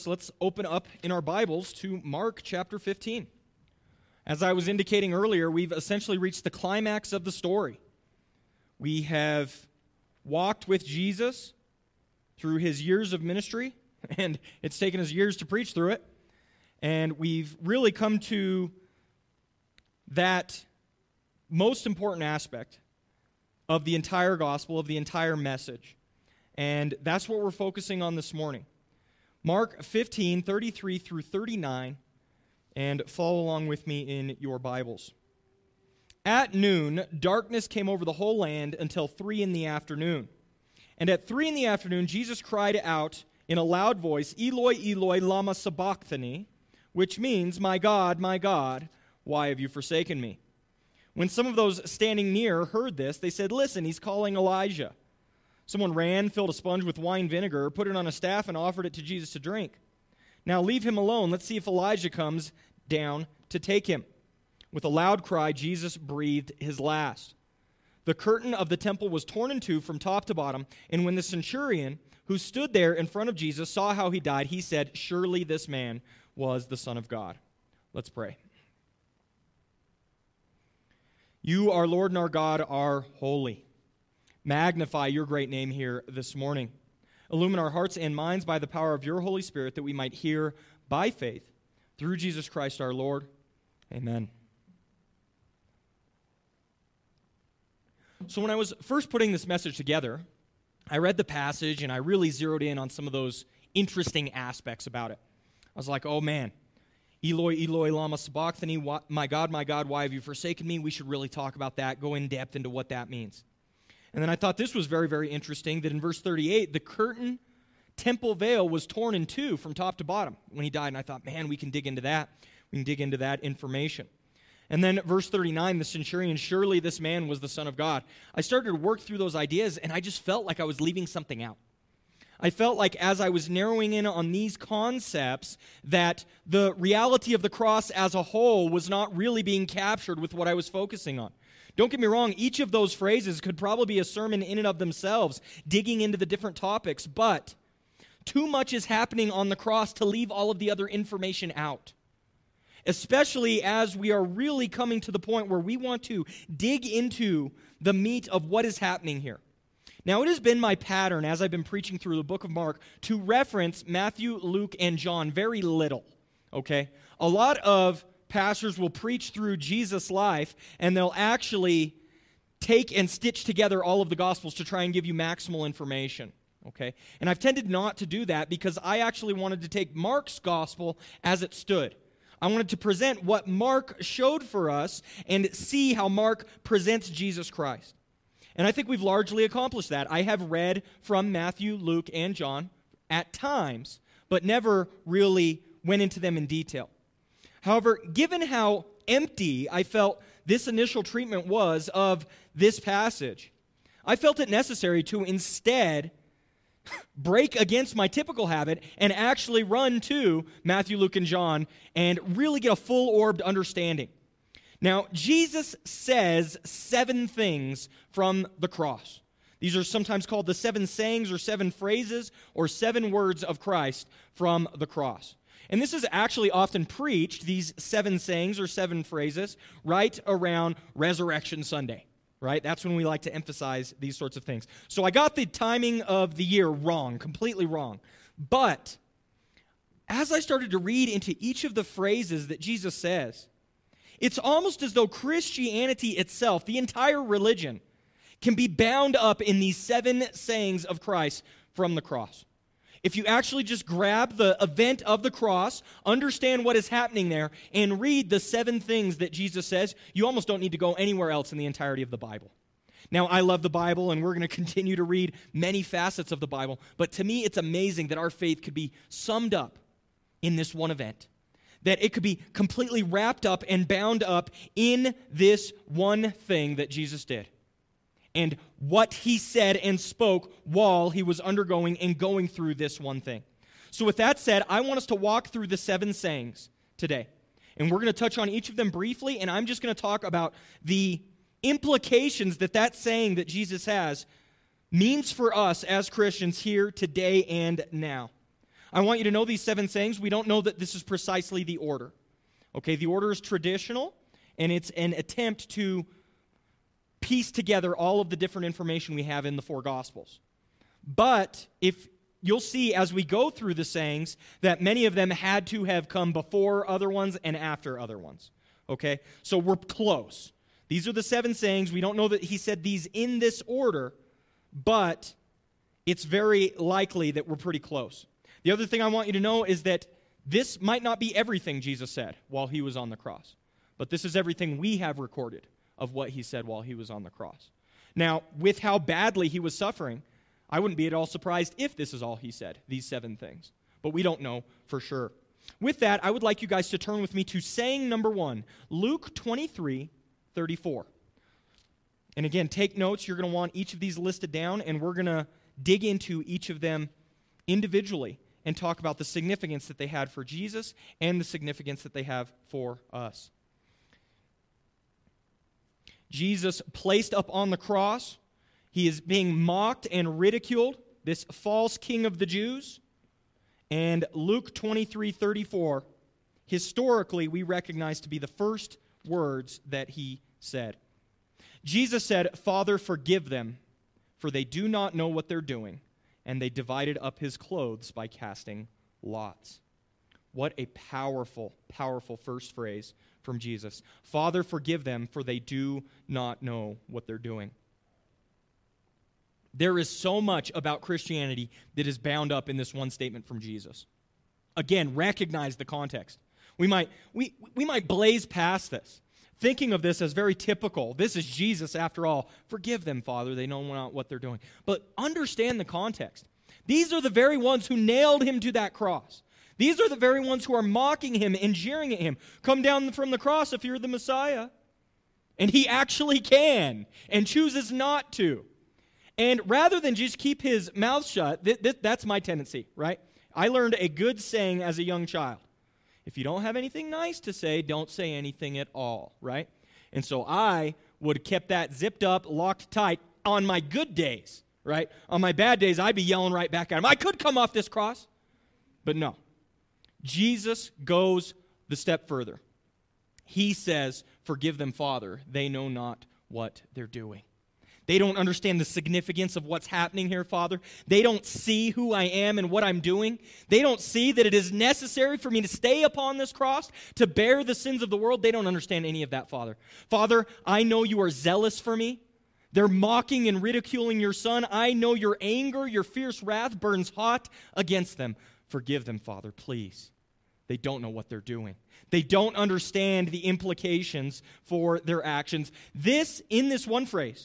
So let's open up in our Bibles to Mark chapter 15. As I was indicating earlier, we've essentially reached the climax of the story. We have walked with Jesus through his years of ministry, and it's taken us years to preach through it. And we've really come to that most important aspect of the entire gospel, of the entire message. And that's what we're focusing on this morning. Mark 15, 33 through 39, and follow along with me in your Bibles. At noon, darkness came over the whole land until 3 in the afternoon. And at 3 in the afternoon, Jesus cried out in a loud voice, Eloi, Eloi, lama sabachthani, which means, my God, why have you forsaken me? When some of those standing near heard this, they said, listen, he's calling Elijah. Someone ran, filled a sponge with wine vinegar, put it on a staff, and offered it to Jesus to drink. Now leave him alone. Let's see if Elijah comes down to take him. With a loud cry, Jesus breathed his last. The curtain of the temple was torn in two from top to bottom, and when the centurion who stood there in front of Jesus saw how he died, he said, surely this man was the Son of God. Let's pray. You, our Lord and our God, are holy. Magnify your great name here this morning. Illumine our hearts and minds by the power of your Holy Spirit that we might hear by faith through Jesus Christ our Lord. Amen. So when I was first putting this message together, I read the passage and I really zeroed in on some of those interesting aspects about it. I was like, oh man, Eloi, Eloi, lama sabachthani, my God, why have you forsaken me? We should really talk about that, go in depth into what that means. And then I thought this was very, very interesting that in verse 38, the curtain temple veil was torn in two from top to bottom when he died. And I thought, man, we can dig into that. We can dig into that information. And then verse 39, the centurion, surely this man was the Son of God. I started to work through those ideas, and I just felt like I was leaving something out. I felt like as I was narrowing in on these concepts, that the reality of the cross as a whole was not really being captured with what I was focusing on. Don't get me wrong, each of those phrases could probably be a sermon in and of themselves, digging into the different topics, but too much is happening on the cross to leave all of the other information out. Especially as we are really coming to the point where we want to dig into the meat of what is happening here. Now, it has been my pattern as I've been preaching through the book of Mark to reference Matthew, Luke, and John very little, okay? A lot of pastors will preach through Jesus' life, and they'll actually take and stitch together all of the Gospels to try and give you maximal information, okay? And I've tended not to do that because I actually wanted to take Mark's Gospel as it stood. I wanted to present what Mark showed for us and see how Mark presents Jesus Christ. And I think we've largely accomplished that. I have read from Matthew, Luke, and John at times, but never really went into them in detail. However, given how empty I felt this initial treatment was of this passage, I felt it necessary to instead break against my typical habit and actually run to Matthew, Luke, and John and really get a full-orbed understanding. Now, Jesus says 7 things from the cross. These are sometimes called the 7 sayings or 7 phrases or 7 words of Christ from the cross. And this is actually often preached, these 7 sayings or 7 phrases, right around Resurrection Sunday, right? That's when we like to emphasize these sorts of things. So I got the timing of the year wrong, completely wrong. But as I started to read into each of the phrases that Jesus says, it's almost as though Christianity itself, the entire religion, can be bound up in these 7 sayings of Christ from the cross. If you actually just grab the event of the cross, understand what is happening there, and read the 7 things that Jesus says, you almost don't need to go anywhere else in the entirety of the Bible. Now, I love the Bible, and we're going to continue to read many facets of the Bible, but to me, it's amazing that our faith could be summed up in this one event. That it could be completely wrapped up and bound up in this one thing that Jesus did. And what he said and spoke while he was undergoing and going through this one thing. So with that said, I want us to walk through the 7 sayings today. And we're going to touch on each of them briefly, and I'm just going to talk about the implications that saying that Jesus has means for us as Christians here, today, and now. I want you to know these 7 sayings. We don't know that this is precisely the order. Okay, the order is traditional, and it's an attempt to piece together all of the different information we have in the 4 Gospels. But if you'll see as we go through the sayings that many of them had to have come before other ones and after other ones. Okay, so we're close. These are the 7 sayings. We don't know that he said these in this order, but it's very likely that we're pretty close. The other thing I want you to know is that this might not be everything Jesus said while he was on the cross, but this is everything we have recorded of what he said while he was on the cross. Now, with how badly he was suffering, I wouldn't be at all surprised if this is all he said, these 7 things, but we don't know for sure. With that, I would like you guys to turn with me to saying number 1, Luke 23:34. And again, take notes. You're going to want each of these listed down, and we're going to dig into each of them individually and talk about the significance that they had for Jesus and the significance that they have for us. Jesus placed up on the cross. He is being mocked and ridiculed, this false king of the Jews. And Luke 23:34, historically, we recognize to be the first words that he said. Jesus said, "Father, forgive them, for they do not know what they're doing." And they divided up his clothes by casting lots. What a powerful, powerful first phrase from Jesus. Father, forgive them, for they do not know what they're doing. There is so much about Christianity that is bound up in this one statement from Jesus. Again, recognize the context. We might blaze past this, thinking of this as very typical. This is Jesus after all. Forgive them, Father. They know not what they're doing. But understand the context. These are the very ones who nailed him to that cross. These are the very ones who are mocking him and jeering at him. Come down from the cross if you're the Messiah. And he actually can and chooses not to. And rather than just keep his mouth shut, that's my tendency, right? I learned a good saying as a young child. If you don't have anything nice to say, don't say anything at all, right? And so I would have kept that zipped up, locked tight on my good days, right? On my bad days, I'd be yelling right back at him. I could come off this cross, but no. Jesus goes the step further. He says, "Forgive them, Father. They know not what they're doing." They don't understand the significance of what's happening here, Father. They don't see who I am and what I'm doing. They don't see that it is necessary for me to stay upon this cross to bear the sins of the world. They don't understand any of that, Father. Father, I know you are zealous for me. They're mocking and ridiculing your Son. I know your anger, your fierce wrath burns hot against them. Forgive them, Father, please. They don't know what they're doing. They don't understand the implications for their actions. In this one phrase,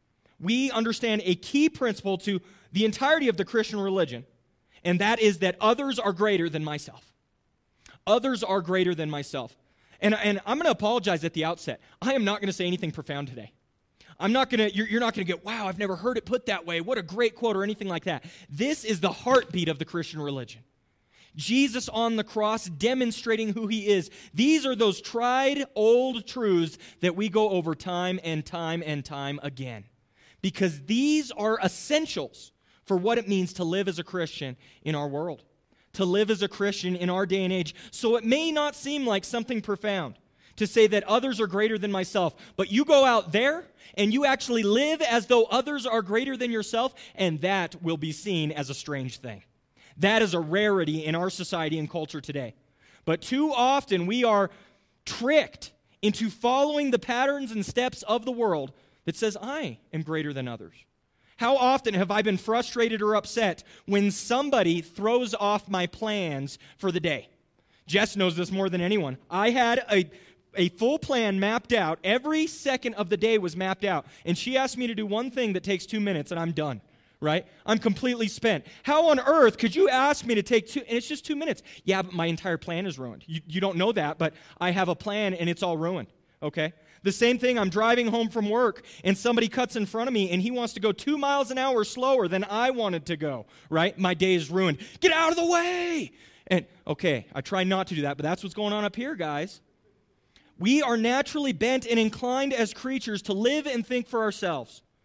we understand a key principle to the entirety of the Christian religion, and that is that others are greater than myself. Others are greater than myself. And I'm going to apologize at the outset. I am not going to say anything profound today. You're not going to get, wow, I've never heard it put that way. What a great quote or anything like that. This is the heartbeat of the Christian religion. Jesus on the cross demonstrating who he is. These are those tried old truths that we go over time and time and time again. Because these are essentials for what it means to live as a Christian in our world, to live as a Christian in our day and age. So it may not seem like something profound to say that others are greater than myself, but you go out there and you actually live as though others are greater than yourself, and that will be seen as a strange thing. That is a rarity in our society and culture today. But too often we are tricked into following the patterns and steps of the world that says, I am greater than others. How often have I been frustrated or upset when somebody throws off my plans for the day? Jess knows this more than anyone. I had a full plan mapped out. Every second of the day was mapped out. And she asked me to do one thing that takes 2 minutes, and I'm done, right? I'm completely spent. How on earth could you ask me to take and it's just 2 minutes. Yeah, but my entire plan is ruined. You don't know that, but I have a plan, and it's all ruined, okay? The same thing, I'm driving home from work, and somebody cuts in front of me, and he wants to go 2 miles an hour slower than I wanted to go, right? My day is ruined. Get out of the way! And, okay, I try not to do that, but that's what's going on up here, guys. We are naturally bent and inclined as creatures to live and think for ourselves.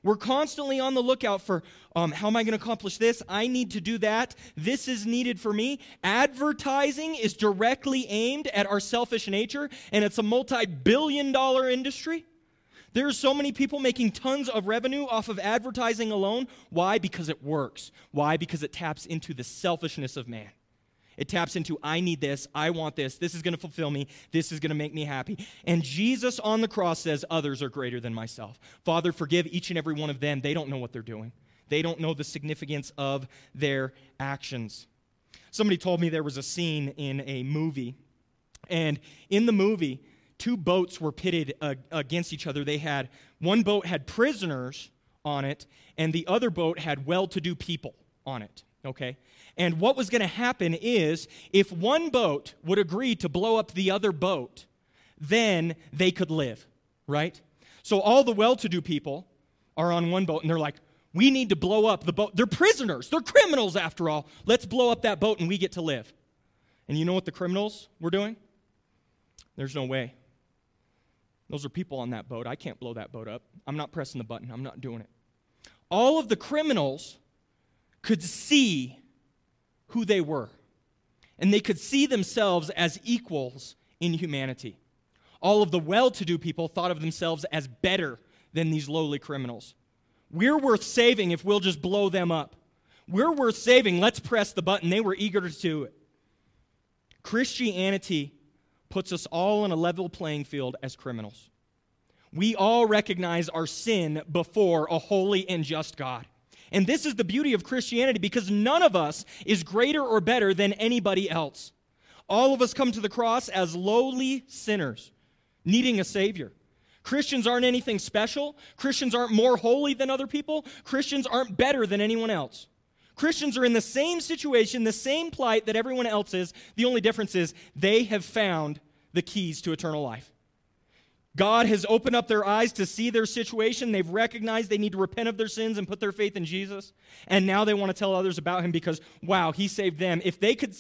We're constantly on the lookout for, how am I going to accomplish this? I need to do that. This is needed for me. Advertising is directly aimed at our selfish nature, and it's a multi-billion-dollar industry. There are so many people making tons of revenue off of advertising alone. Why? Because it works. Why? Because it taps into the selfishness of man. It taps into, I need this, I want this is going to fulfill me, this is going to make me happy. And Jesus on the cross says, others are greater than myself. Father, forgive each and every one of them. They don't know what they're doing. They don't know the significance of their actions. Somebody told me there was a scene in a movie, and in the movie, two boats were pitted against each other. One boat had prisoners on it, and the other boat had well-to-do people on it, okay? And what was going to happen is, if one boat would agree to blow up the other boat, then they could live, right? So all the well-to-do people are on one boat, and they're like, we need to blow up the boat. They're prisoners. They're criminals, after all. Let's blow up that boat, and we get to live. And you know what the criminals were doing? There's no way. Those are people on that boat. I can't blow that boat up. I'm not pressing the button. I'm not doing it. All of the criminals could see who they were, and they could see themselves as equals in humanity. All of the well-to-do people thought of themselves as better than these lowly criminals. We're worth saving if we'll just blow them up. We're worth saving. Let's press the button. They were eager to do it. Christianity puts us all on a level playing field as criminals. We all recognize our sin before a holy and just God. And this is the beauty of Christianity, because none of us is greater or better than anybody else. All of us come to the cross as lowly sinners, needing a Savior. Christians aren't anything special. Christians aren't more holy than other people. Christians aren't better than anyone else. Christians are in the same situation, the same plight that everyone else is. The only difference is they have found the keys to eternal life. God has opened up their eyes to see their situation. They've recognized they need to repent of their sins and put their faith in Jesus. And now they want to tell others about him because, wow, he saved them. If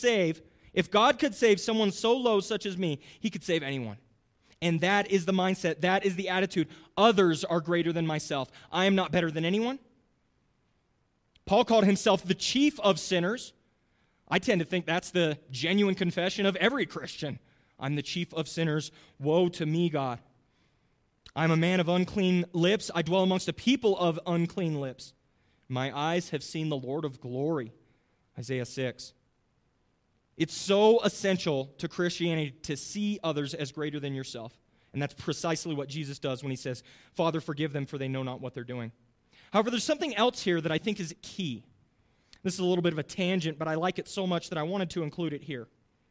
God could save someone so low such as me, he could save anyone. And that is the mindset. That is the attitude. Others are greater than myself. I am not better than anyone. Paul called himself the chief of sinners. I tend to think that's the genuine confession of every Christian. I'm the chief of sinners. Woe to me, God. I'm a man of unclean lips. I dwell amongst a people of unclean lips. My eyes have seen the Lord of glory. Isaiah 6. It's so essential to Christianity to see others as greater than yourself. And that's precisely what Jesus does when he says, Father, forgive them, for they know not what they're doing. However, there's something else here that I think is key. This is a little bit of a tangent, but I like it so much that I wanted to include it here.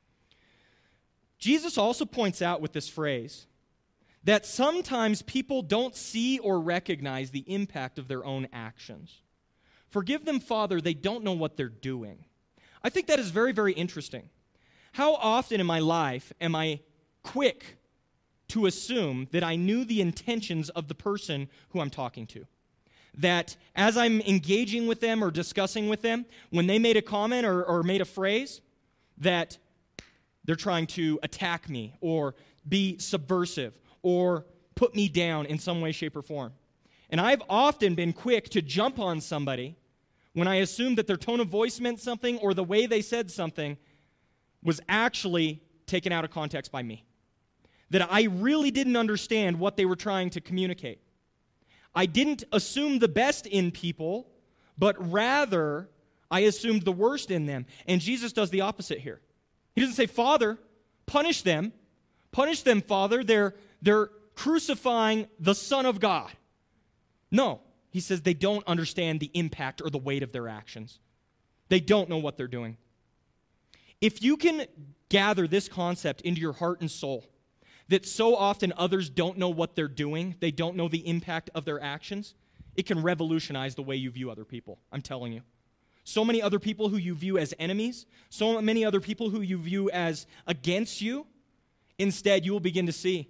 Jesus also points out with this phrase that sometimes people don't see or recognize the impact of their own actions. Forgive them, Father, they don't know what they're doing. I think that is very, very interesting. How often in my life am I quick to assume that I knew the intentions of the person who I'm talking to? That as I'm engaging with them or discussing with them, when they made a comment or made a phrase, that they're trying to attack me or be subversive or put me down in some way, shape, or form. And I've often been quick to jump on somebody when I assumed that their tone of voice meant something or the way they said something was actually taken out of context by me. That I really didn't understand what they were trying to communicate. I didn't assume the best in people, but rather I assumed the worst in them. And Jesus does the opposite here. He doesn't say, Father, punish them. Punish them, Father. They're crucifying the Son of God. No. He says they don't understand the impact or the weight of their actions. They don't know what they're doing. If you can gather this concept into your heart and soul, that so often others don't know what they're doing, they don't know the impact of their actions, it can revolutionize the way you view other people. I'm telling you. So many other people who you view as enemies, so many other people who you view as against you, instead you will begin to see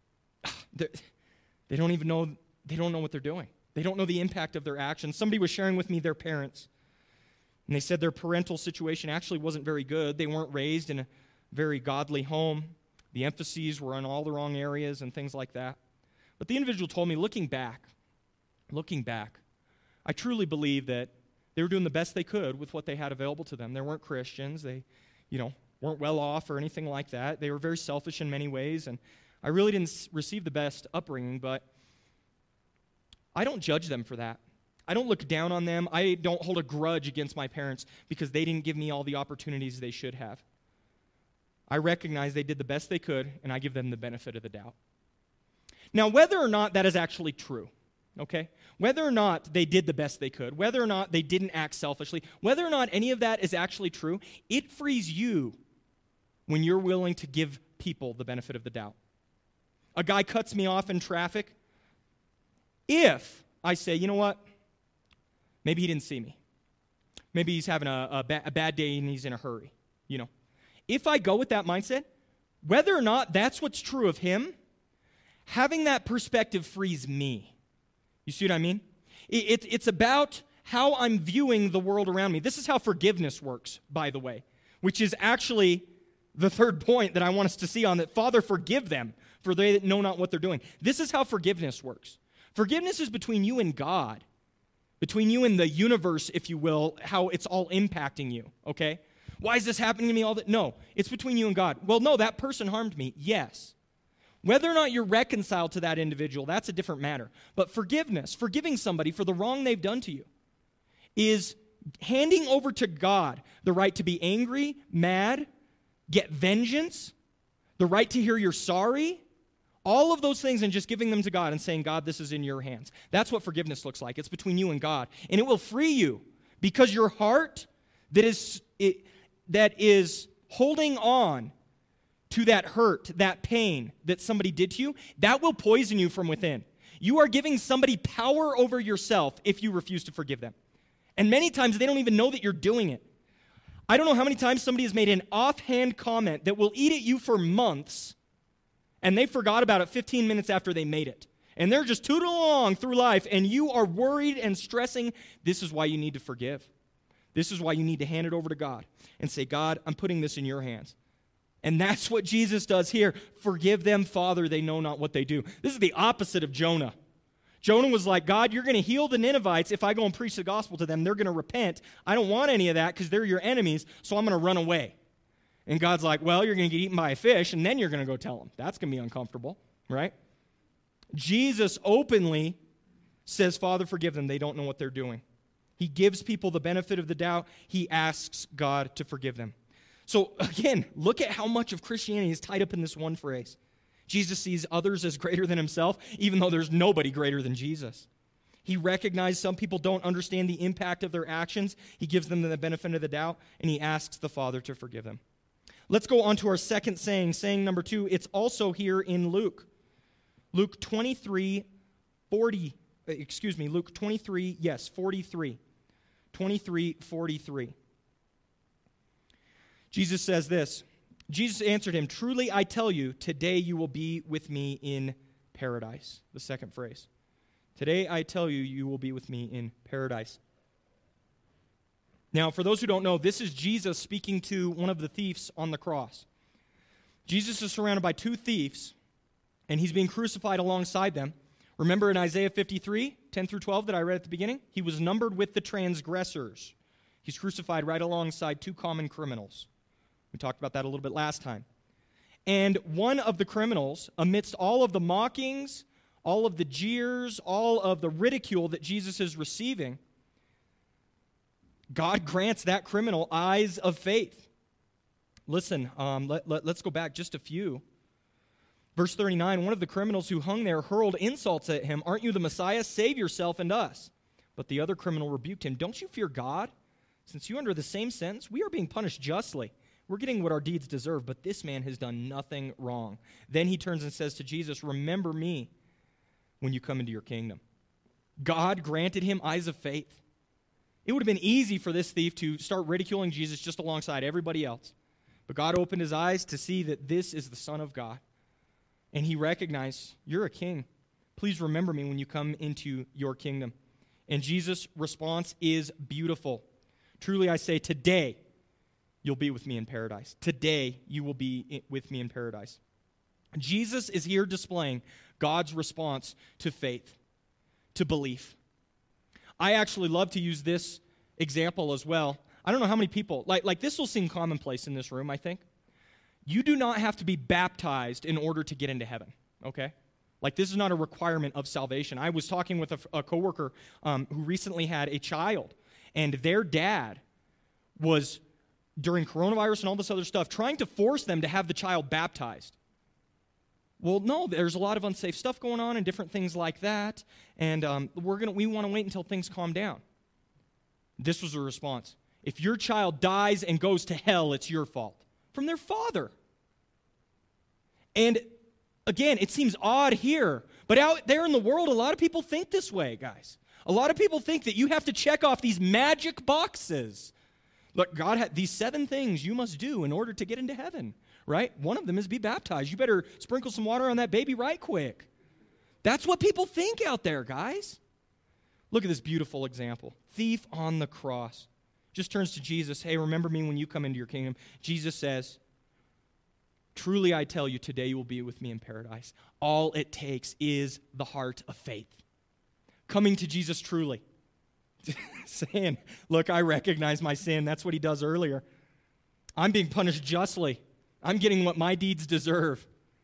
they don't know what they're doing. They don't know the impact of their actions. Somebody was sharing with me their parents, and they said their parental situation actually wasn't very good. They weren't raised in a very godly home. The emphases were on all the wrong areas and things like that. But the individual told me, looking back, looking back, I truly believe that they were doing the best they could with what they had available to them. They weren't Christians. They, weren't well off or anything like that. They were very selfish in many ways, and I really didn't receive the best upbringing, but I don't judge them for that. I don't look down on them. I don't hold a grudge against my parents because they didn't give me all the opportunities they should have. I recognize they did the best they could, and I give them the benefit of the doubt. Now, whether or not that is actually true, okay? Whether or not they did the best they could, whether or not they didn't act selfishly, whether or not any of that is actually true, it frees you when you're willing to give people the benefit of the doubt. A guy cuts me off in traffic. If I say, you know what? Maybe he didn't see me. Maybe he's having a bad day and he's in a hurry, If I go with that mindset, whether or not that's what's true of him, having that perspective frees me. You see what I mean? It's about how I'm viewing the world around me. This is how forgiveness works, by the way, which is actually the third point that I want us to see on that. Father, forgive them, for they know not what they're doing. This is how forgiveness works. Forgiveness is between you and God, between you and the universe, if you will, how it's all impacting you, okay? Why is this happening to me all that? No, it's between you and God. Well, no, that person harmed me. Yes. Whether or not you're reconciled to that individual, that's a different matter. But forgiveness, forgiving somebody for the wrong they've done to you, is handing over to God the right to be angry, mad, get vengeance, the right to hear you're sorry, all of those things, and just giving them to God and saying, God, this is in your hands. That's what forgiveness looks like. It's between you and God. And it will free you because your heart that is holding on to that hurt, that pain that somebody did to you, that will poison you from within. You are giving somebody power over yourself if you refuse to forgive them. And many times they don't even know that you're doing it. I don't know how many times somebody has made an offhand comment that will eat at you for months, and they forgot about it 15 minutes after they made it. And they're just tootling along through life, and you are worried and stressing. This is why you need to forgive. This is why you need to hand it over to God and say, God, I'm putting this in your hands. And that's what Jesus does here. Forgive them, Father, they know not what they do. This is the opposite of Jonah. Jonah was like, God, you're going to heal the Ninevites if I go and preach the gospel to them. They're going to repent. I don't want any of that because they're your enemies, so I'm going to run away. And God's like, well, you're going to get eaten by a fish, and then you're going to go tell them. That's going to be uncomfortable, right? Jesus openly says, Father, forgive them. They don't know what they're doing. He gives people the benefit of the doubt. He asks God to forgive them. So again, look at how much of Christianity is tied up in this one phrase. Jesus sees others as greater than himself, even though there's nobody greater than Jesus. He recognizes some people don't understand the impact of their actions. He gives them the benefit of the doubt, and he asks the Father to forgive them. Let's go on to our second saying, saying number 2. It's also here in Luke. Luke 23, 43. 23:43. Jesus says this. Jesus answered him, truly I tell you, today you will be with me in paradise. The second phrase. Today I tell you, you will be with me in paradise. Now, for those who don't know, this is Jesus speaking to one of the thieves on the cross. Jesus is surrounded by 2 thieves, and he's being crucified alongside them. Remember in Isaiah 53, 10 through 12 that I read at the beginning? He was numbered with the transgressors. He's crucified right alongside 2 common criminals. We talked about that a little bit last time. And one of the criminals, amidst all of the mockings, all of the jeers, all of the ridicule that Jesus is receiving, God grants that criminal eyes of faith. Listen, let's go back just a few. Verse 39, one of the criminals who hung there hurled insults at him. Aren't you the Messiah? Save yourself and us. But the other criminal rebuked him. Don't you fear God? Since you're under the same sentence, we are being punished justly. We're getting what our deeds deserve, but this man has done nothing wrong. Then he turns and says to Jesus, remember me when you come into your kingdom. God granted him eyes of faith. It would have been easy for this thief to start ridiculing Jesus just alongside everybody else. But God opened his eyes to see that this is the Son of God. And he recognized, you're a king. Please remember me when you come into your kingdom. And Jesus' response is beautiful. Truly I say, today you'll be with me in paradise. Today you will be with me in paradise. Jesus is here displaying God's response to faith, to belief. I actually love to use this example as well. I don't know how many people, like this will seem commonplace in this room, I think. You do not have to be baptized in order to get into heaven, okay? Like, this is not a requirement of salvation. I was talking with a coworker who recently had a child, and their dad was, during coronavirus and all this other stuff, trying to force them to have the child baptized. Well, no, there's a lot of unsafe stuff going on and different things like that, and we want to wait until things calm down. This was the response. If your child dies and goes to hell, it's your fault. From their father. And again, it seems odd here, but out there in the world, a lot of people think this way, guys. A lot of people think that you have to check off these magic boxes. Look, God had these 7 things you must do in order to get into heaven, right? One of them is be baptized. You better sprinkle some water on that baby right quick. That's what people think out there, guys. Look at this beautiful example. Thief on the cross. Just turns to Jesus. Hey, remember me when you come into your kingdom. Jesus says, truly I tell you, today you will be with me in paradise. All it takes is the heart of faith. Coming to Jesus truly. Saying, look, I recognize my sin. That's what he does earlier. I'm being punished justly. I'm getting what my deeds deserve.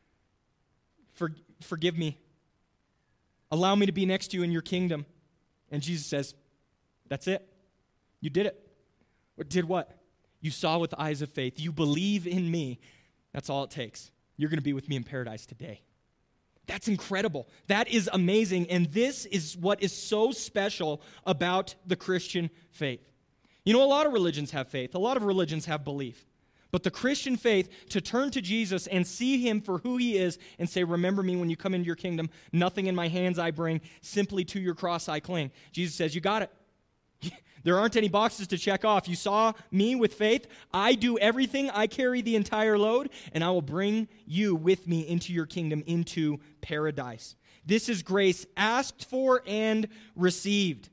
Forgive me. Allow me to be next to you in your kingdom. And Jesus says, that's it. You did it. Did what? You saw with the eyes of faith. You believe in me. That's all it takes. You're going to be with me in paradise today. That's incredible. That is amazing. And this is what is so special about the Christian faith. You know, a lot of religions have faith. A lot of religions have belief. But the Christian faith, to turn to Jesus and see him for who he is and say, remember me when you come into your kingdom. Nothing in my hands I bring. Simply to your cross I cling. Jesus says, you got it. There aren't any boxes to check off. You saw me with faith. I do everything. I carry the entire load, and I will bring you with me into your kingdom, into paradise. This is grace asked for and received.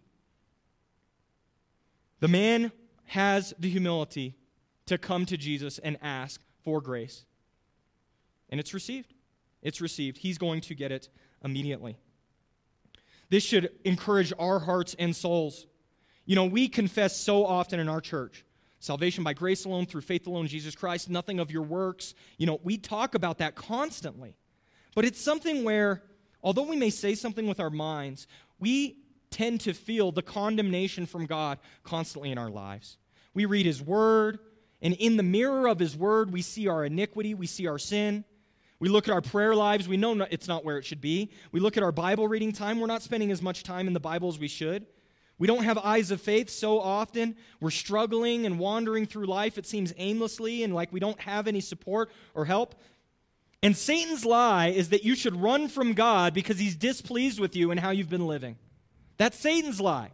The man has the humility to come to Jesus and ask for grace. And it's received. It's received. He's going to get it immediately. This should encourage our hearts and souls. You know, we confess so often in our church, salvation by grace alone, through faith alone, Jesus Christ, nothing of your works. You know, we talk about that constantly. But it's something where, although we may say something with our minds, we tend to feel the condemnation from God constantly in our lives. We read his word, and in the mirror of his word, we see our iniquity, we see our sin. We look at our prayer lives, we know it's not where it should be. We look at our Bible reading time, we're not spending as much time in the Bible as we should. We don't have eyes of faith so often. We're struggling and wandering through life, it seems aimlessly, and like we don't have any support or help. And Satan's lie is that you should run from God because he's displeased with you and how you've been living. That's Satan's lie.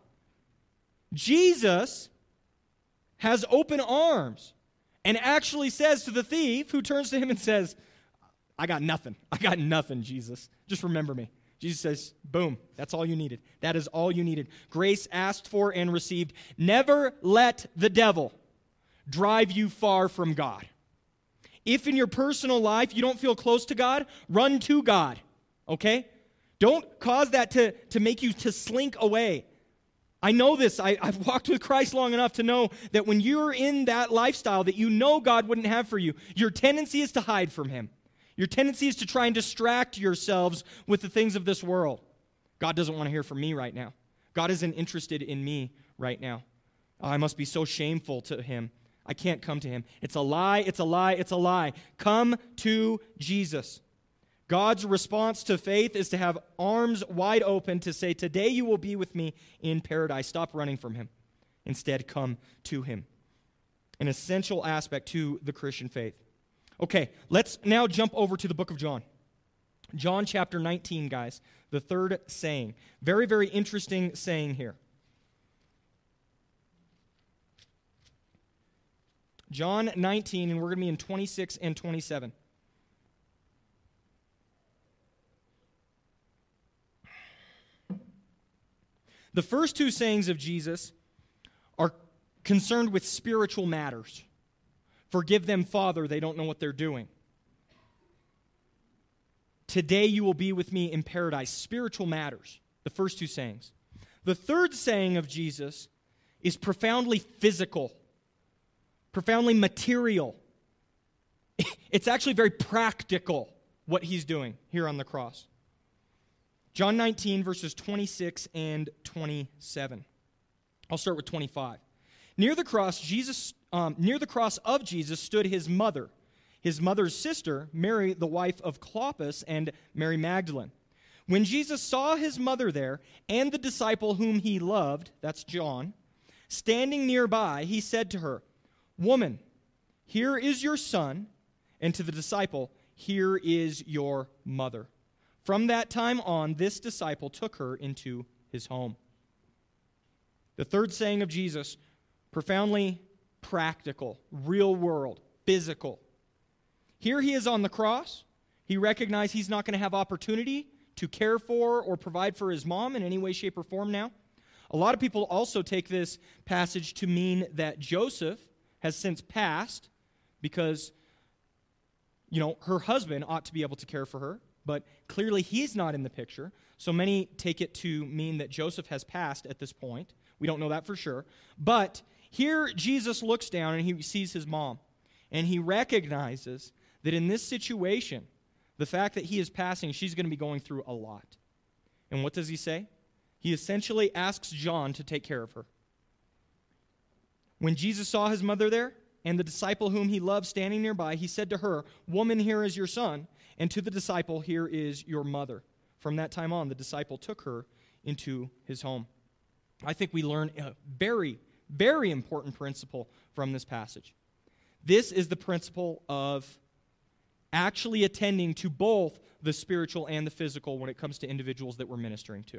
Jesus has open arms and actually says to the thief who turns to him and says, I got nothing. I got nothing, Jesus. Just remember me. Jesus says, boom, that's all you needed. That is all you needed. Grace asked for and received. Never let the devil drive you far from God. If in your personal life you don't feel close to God, run to God, okay? Don't cause that to make you to slink away. I know this. I've walked with Christ long enough to know that when you're in that lifestyle that you know God wouldn't have for you, your tendency is to hide from him. Your tendency is to try and distract yourselves with the things of this world. God doesn't want to hear from me right now. God isn't interested in me right now. Oh, I must be so shameful to him. I can't come to him. It's a lie, it's a lie, it's a lie. Come to Jesus. God's response to faith is to have arms wide open to say, today you will be with me in paradise. Stop running from him. Instead, come to him. An essential aspect to the Christian faith. Okay, let's now jump over to the book of John. John chapter 19, guys, the third saying. Very, very interesting saying here. John 19, and we're going to be in 26 and 27. The first two sayings of Jesus are concerned with spiritual matters. Forgive them, Father, they don't know what they're doing. Today you will be with me in paradise. Spiritual matters, the first two sayings. The third saying of Jesus is profoundly physical, profoundly material. It's actually very practical what he's doing here on the cross. John 19, verses 26 and 27. I'll start with 25. Near the cross of Jesus stood his mother's sister, Mary, the wife of Clopas, and Mary Magdalene. When Jesus saw his mother there and the disciple whom he loved, that's John, standing nearby, he said to her, "Woman, here is your son," and to the disciple, "Here is your mother." From that time on, this disciple took her into his home. The third saying of Jesus, profoundly practical, real world, physical. Here he is on the cross. He recognized he's not going to have opportunity to care for or provide for his mom in any way, shape, or form now. A lot of people also take this passage to mean that Joseph has since passed because, her husband ought to be able to care for her, but clearly he's not in the picture. So many take it to mean that Joseph has passed at this point. We don't know that for sure. But here Jesus looks down and he sees his mom, and he recognizes that in this situation, the fact that he is passing, she's going to be going through a lot. And what does he say? He essentially asks John to take care of her. When Jesus saw his mother there and the disciple whom he loved standing nearby, he said to her, "Woman, here is your son," and to the disciple, "Here is your mother." From that time on, the disciple took her into his home. I think we learn a very, very important principle from this passage. This is the principle of actually attending to both the spiritual and the physical when it comes to individuals that we're ministering to.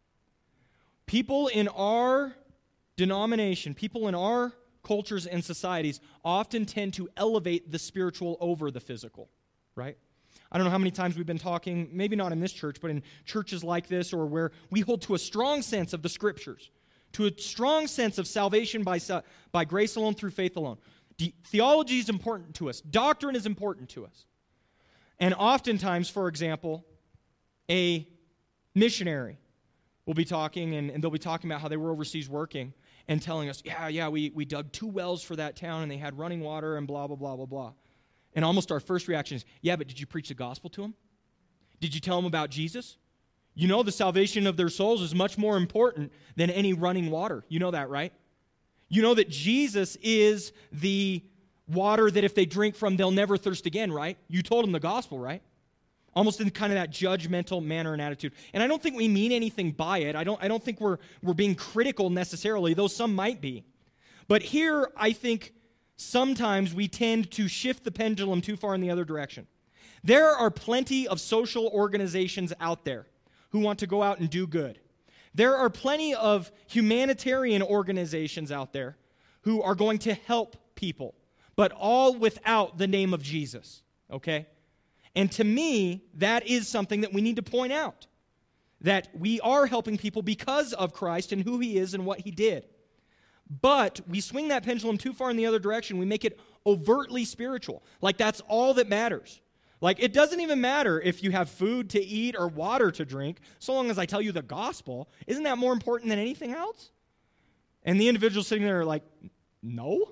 People in our denomination, people in our cultures and societies often tend to elevate the spiritual over the physical, right? I don't know how many times we've been talking, maybe not in this church, but in churches like this or where we hold to a strong sense of the Scriptures, to a strong sense of salvation by grace alone, through faith alone. Theology is important to us. Doctrine is important to us. And oftentimes, for example, a missionary will be talking, and they'll be talking about how they were overseas working and telling us, we dug 2 wells for that town, and they had running water and blah, blah, blah, blah, blah. And almost our first reaction is, but did you preach the gospel to them? Did you tell them about Jesus? The salvation of their souls is much more important than any running water. You know that, right? You know that Jesus is the water that if they drink from, they'll never thirst again, right? You told them the gospel, right? Almost in kind of that judgmental manner and attitude. And I don't think we mean anything by it. I don't think we're being critical necessarily, though some might be. But here, I think sometimes we tend to shift the pendulum too far in the other direction. There are plenty of social organizations out there who want to go out and do good. There are plenty of humanitarian organizations out there who are going to help people, but all without the name of Jesus, okay? And to me, that is something that we need to point out, that we are helping people because of Christ and who he is and what he did. But we swing that pendulum too far in the other direction. We make it overtly spiritual, like that's all that matters. Like, it doesn't even matter if you have food to eat or water to drink, so long as I tell you the gospel. Isn't that more important than anything else? And the individual sitting there like, no,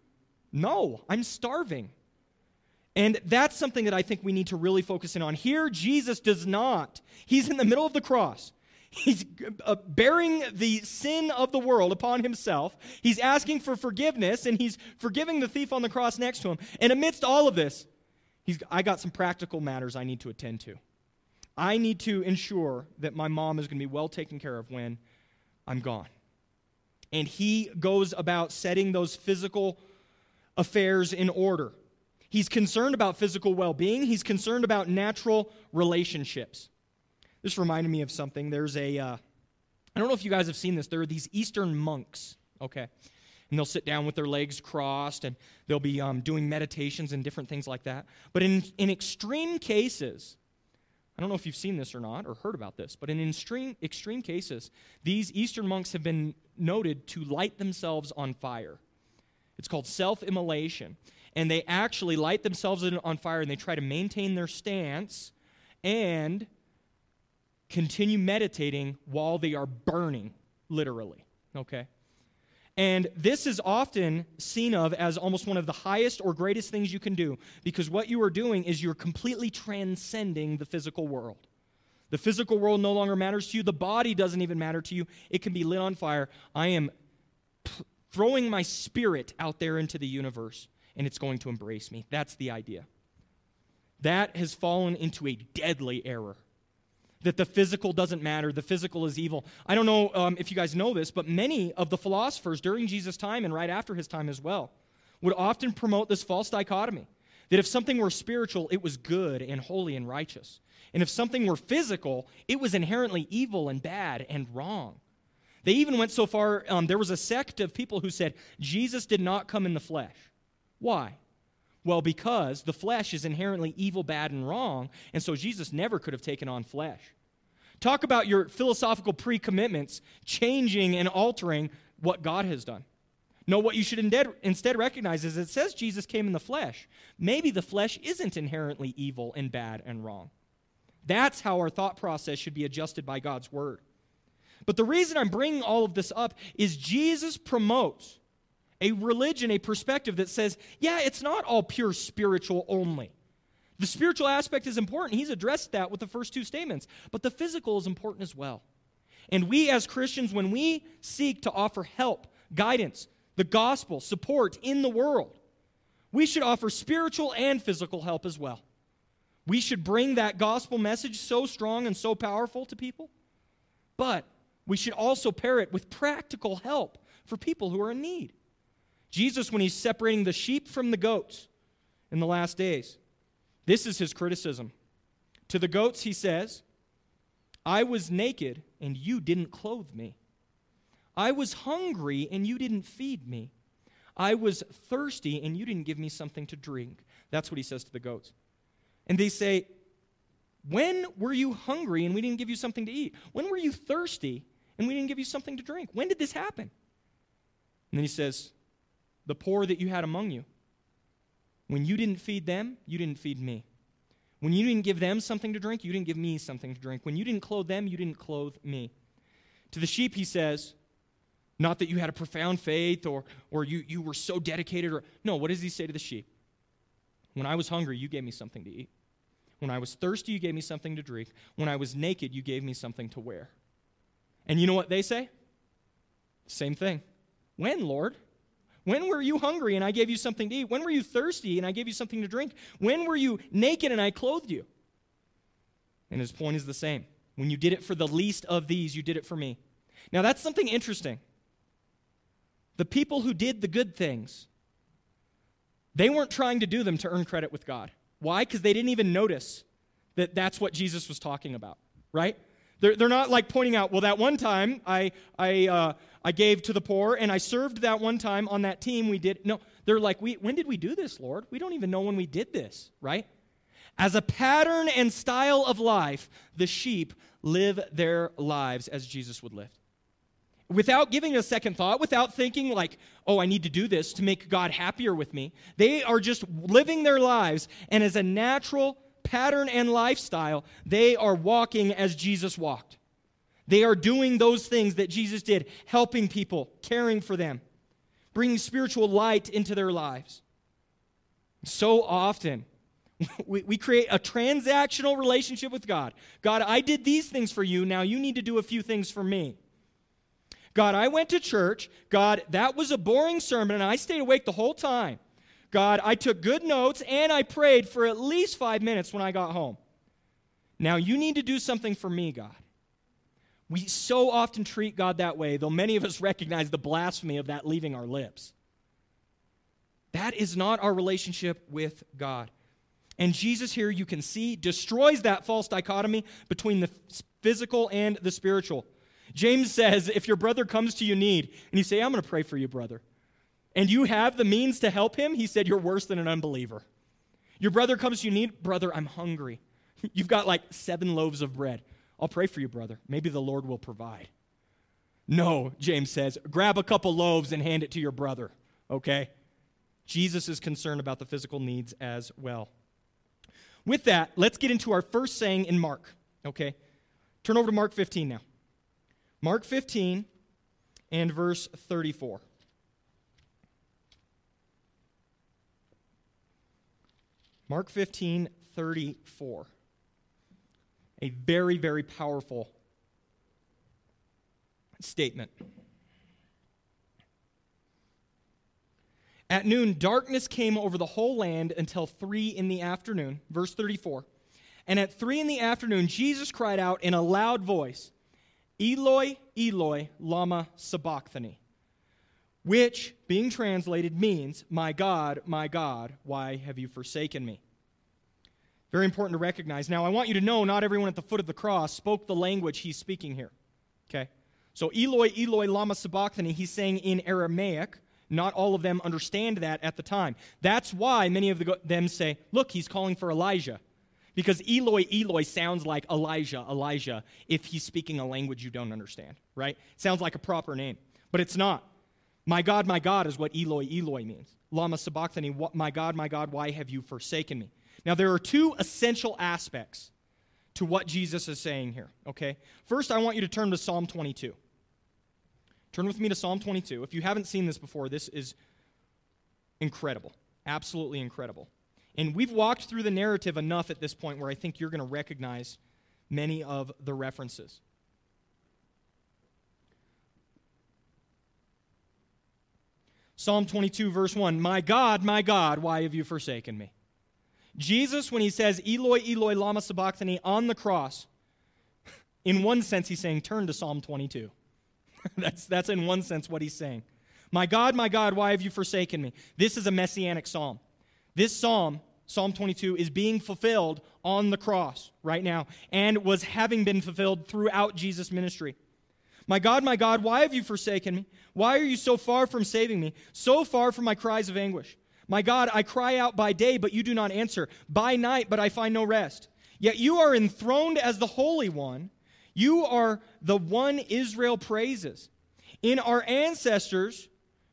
I'm starving. And that's something that I think we need to really focus in on. Here, Jesus does not. He's in the middle of the cross. He's bearing the sin of the world upon himself. He's asking for forgiveness, and he's forgiving the thief on the cross next to him. And amidst all of this, I got some practical matters I need to attend to. I need to ensure that my mom is going to be well taken care of when I'm gone. And he goes about setting those physical affairs in order. He's concerned about physical well-being. He's concerned about natural relationships. This reminded me of something. There's I don't know if you guys have seen this. There are these Eastern monks, okay? And they'll sit down with their legs crossed, and they'll be doing meditations and different things like that. But in extreme cases, I don't know if you've seen this or not, or heard about this, but in extreme cases, these Eastern monks have been noted to light themselves on fire. It's called self-immolation. And they actually light themselves on fire, and they try to maintain their stance and continue meditating while they are burning. literally, okay? And this is often seen of as almost one of the highest or greatest things you can do, because what you are doing is you're completely transcending the physical world. The physical world no longer matters to you. The body doesn't even matter to you. It can be lit on fire. I am throwing my spirit out there into the universe, and it's going to embrace me. That's the idea. That has fallen into a deadly error, that the physical doesn't matter, the physical is evil. I don't know if you guys know this, but many of the philosophers during Jesus' time and right after his time as well would often promote this false dichotomy, that if something were spiritual, it was good and holy and righteous. And if something were physical, it was inherently evil and bad and wrong. They even went so far, there was a sect of people who said Jesus did not come in the flesh. Why? Well, because the flesh is inherently evil, bad, and wrong, and so Jesus never could have taken on flesh. Talk about your philosophical pre-commitments changing and altering what God has done. No, what you should instead recognize is it says Jesus came in the flesh. Maybe the flesh isn't inherently evil and bad and wrong. That's how our thought process should be adjusted by God's word. But the reason I'm bringing all of this up is Jesus promotes a religion, a perspective that says, yeah, it's not all pure spiritual only. The spiritual aspect is important. He's addressed that with the first two statements. But the physical is important as well. And we as Christians, when we seek to offer help, guidance, the gospel, support in the world, we should offer spiritual and physical help as well. We should bring that gospel message so strong and so powerful to people. But we should also pair it with practical help for people who are in need. Jesus, when he's separating the sheep from the goats in the last days, this is his criticism. To the goats, he says, I was naked, and you didn't clothe me. I was hungry, and you didn't feed me. I was thirsty, and you didn't give me something to drink. That's what he says to the goats. And they say, when were you hungry, and we didn't give you something to eat? When were you thirsty, and we didn't give you something to drink? When did this happen? And then he says, the poor that you had among you. When you didn't feed them, you didn't feed me. When you didn't give them something to drink, you didn't give me something to drink. When you didn't clothe them, you didn't clothe me. To the sheep, he says, not that you had a profound faith or you were so dedicated. No, what does he say to the sheep? When I was hungry, you gave me something to eat. When I was thirsty, you gave me something to drink. When I was naked, you gave me something to wear. And you know what they say? Same thing. When, Lord? When were you hungry and I gave you something to eat? When were you thirsty and I gave you something to drink? When were you naked and I clothed you? And his point is the same. When you did it for the least of these, you did it for me. Now that's something interesting. The people who did the good things, they weren't trying to do them to earn credit with God. Why? Because they didn't even notice that that's what Jesus was talking about, right? They're not like pointing out, well, that one time I gave to the poor and I served that one time on that team we did. No, they're like, when did we do this, Lord? We don't even know when we did this, right? As a pattern and style of life, the sheep live their lives as Jesus would live. Without giving a second thought, without thinking like, oh, I need to do this to make God happier with me. They are just living their lives, and as a natural pattern and lifestyle, they are walking as Jesus walked. They are doing those things that Jesus did, helping people, caring for them, bringing spiritual light into their lives. So often, we create a transactional relationship with God. God, I did these things for you, now you need to do a few things for me. God, I went to church. God, that was a boring sermon, and I stayed awake the whole time. God, I took good notes, and I prayed for at least 5 minutes when I got home. Now you need to do something for me, God. We so often treat God that way, though many of us recognize the blasphemy of that leaving our lips. That is not our relationship with God. And Jesus here, you can see, destroys that false dichotomy between the physical and the spiritual. James says, if your brother comes to you in need, and you say, I'm going to pray for you, brother, and you have the means to help him, he said, you're worse than an unbeliever. Your brother comes to you in need, brother, I'm hungry. You've got like 7 loaves of bread. I'll pray for you, brother. Maybe the Lord will provide. No, James says, grab a couple loaves and hand it to your brother, okay? Jesus is concerned about the physical needs as well. With that, let's get into our first saying in Mark, okay? Turn over to Mark 15 now. Mark 15, and verse 34. Mark 15:34. A very, very powerful statement. At noon, darkness came over the whole land until 3 in the afternoon. Verse 34. And at 3 in the afternoon, Jesus cried out in a loud voice, Eloi, Eloi, lama sabachthani, which, being translated, means, my God, why have you forsaken me? Very important to recognize. Now, I want you to know not everyone at the foot of the cross spoke the language he's speaking here. Okay? So, Eloi, Eloi, lama sabachthani, he's saying in Aramaic. Not all of them understand that at the time. That's why many of them say, look, he's calling for Elijah. Because Eloi, Eloi sounds like Elijah, if he's speaking a language you don't understand, right? It sounds like a proper name, but it's not. My God, is what Eloi, Eloi means. Lama sabachthani, my God, why have you forsaken me? Now, there are two essential aspects to what Jesus is saying here, okay? First, I want you to turn to Psalm 22. Turn with me to Psalm 22. If you haven't seen this before, this is incredible, absolutely incredible. And we've walked through the narrative enough at this point where I think you're going to recognize many of the references. Psalm 22, verse 1, my God, why have you forsaken me? Jesus, when he says, Eloi, Eloi, lama sabachthani, on the cross, in one sense he's saying, turn to Psalm 22. That's in one sense what he's saying. My God, why have you forsaken me? This is a messianic psalm. This psalm, Psalm 22, is being fulfilled on the cross right now and was having been fulfilled throughout Jesus' ministry. My God, why have you forsaken me? Why are you so far from saving me, so far from my cries of anguish? My God, I cry out by day, but you do not answer, by night, but I find no rest. Yet you are enthroned as the Holy One. You are the one Israel praises. In you our ancestors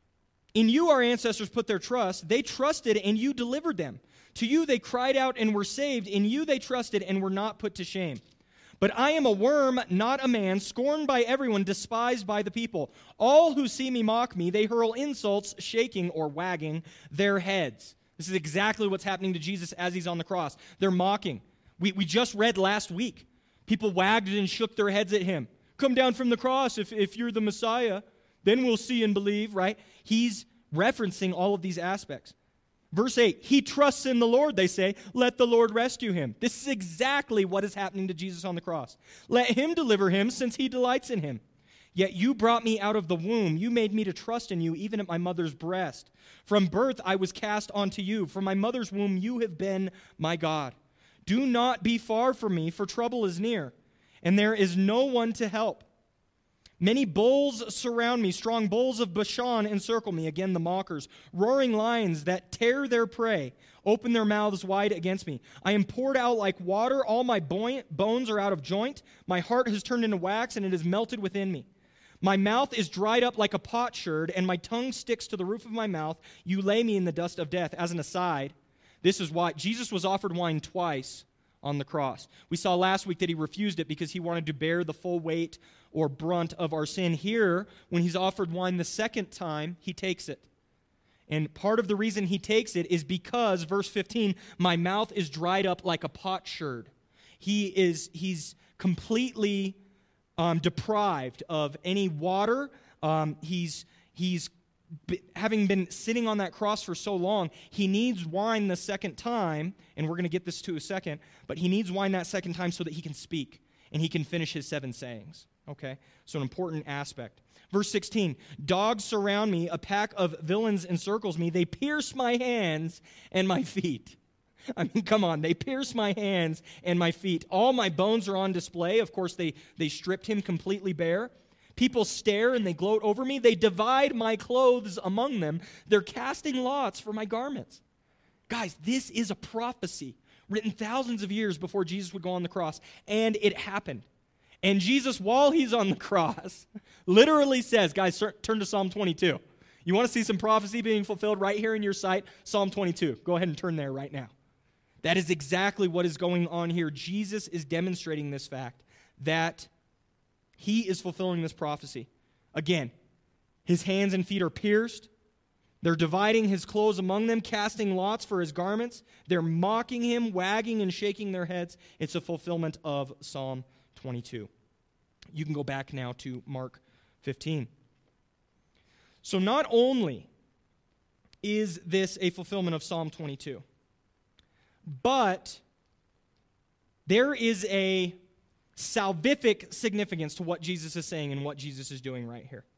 put their trust. They trusted and you delivered them. To you they cried out and were saved. In you they trusted and were not put to shame. But I am a worm, not a man, scorned by everyone, despised by the people. All who see me mock me. They hurl insults, shaking or wagging their heads. This is exactly what's happening to Jesus as he's on the cross. They're mocking. We just read last week. People wagged and shook their heads at him. Come down from the cross if you're the Messiah. Then we'll see and believe, right? He's referencing all of these aspects. Verse 8, he trusts in the Lord, they say. Let the Lord rescue him. This is exactly what is happening to Jesus on the cross. Let him deliver him, since he delights in him. Yet you brought me out of the womb. You made me to trust in you, even at my mother's breast. From birth I was cast onto you. From my mother's womb you have been my God. Do not be far from me, for trouble is near, and there is no one to help. Many bulls surround me, strong bulls of Bashan encircle me, again the mockers, roaring lions that tear their prey, open their mouths wide against me. I am poured out like water, all my bones are out of joint, my heart has turned into wax, and it is melted within me. My mouth is dried up like a potsherd, and my tongue sticks to the roof of my mouth. You lay me in the dust of death. As an aside, this is why Jesus was offered wine twice on the cross. We saw last week that he refused it because he wanted to bear the full weight or brunt of our sin. Here, when he's offered wine the second time, he takes it. And part of the reason he takes it is because, verse 15, my mouth is dried up like a potsherd. He's completely deprived of any water. He's having been sitting on that cross for so long, he needs wine the second time, and we're going to get this to a second, but he needs wine that second time so that he can speak and he can finish his 7 sayings. Okay? So an important aspect. Verse 16, dogs surround me, a pack of villains encircles me, they pierce my hands and my feet. I mean, come on, they pierce my hands and my feet. All my bones are on display. Of course, they stripped him completely bare. People stare and they gloat over me. They divide my clothes among them. They're casting lots for my garments. Guys, this is a prophecy written thousands of years before Jesus would go on the cross, and it happened. And Jesus, while he's on the cross, literally says, guys, turn to Psalm 22. You want to see some prophecy being fulfilled right here in your sight? Psalm 22. Go ahead and turn there right now. That is exactly what is going on here. Jesus is demonstrating this fact that he is fulfilling this prophecy. Again, His hands and feet are pierced. They're dividing his clothes among them, casting lots for his garments. They're mocking him, wagging and shaking their heads. It's a fulfillment of Psalm 22. You can go back now to Mark 15. So not only is this a fulfillment of Psalm 22, but there is a salvific significance to what Jesus is saying and what Jesus is doing right here.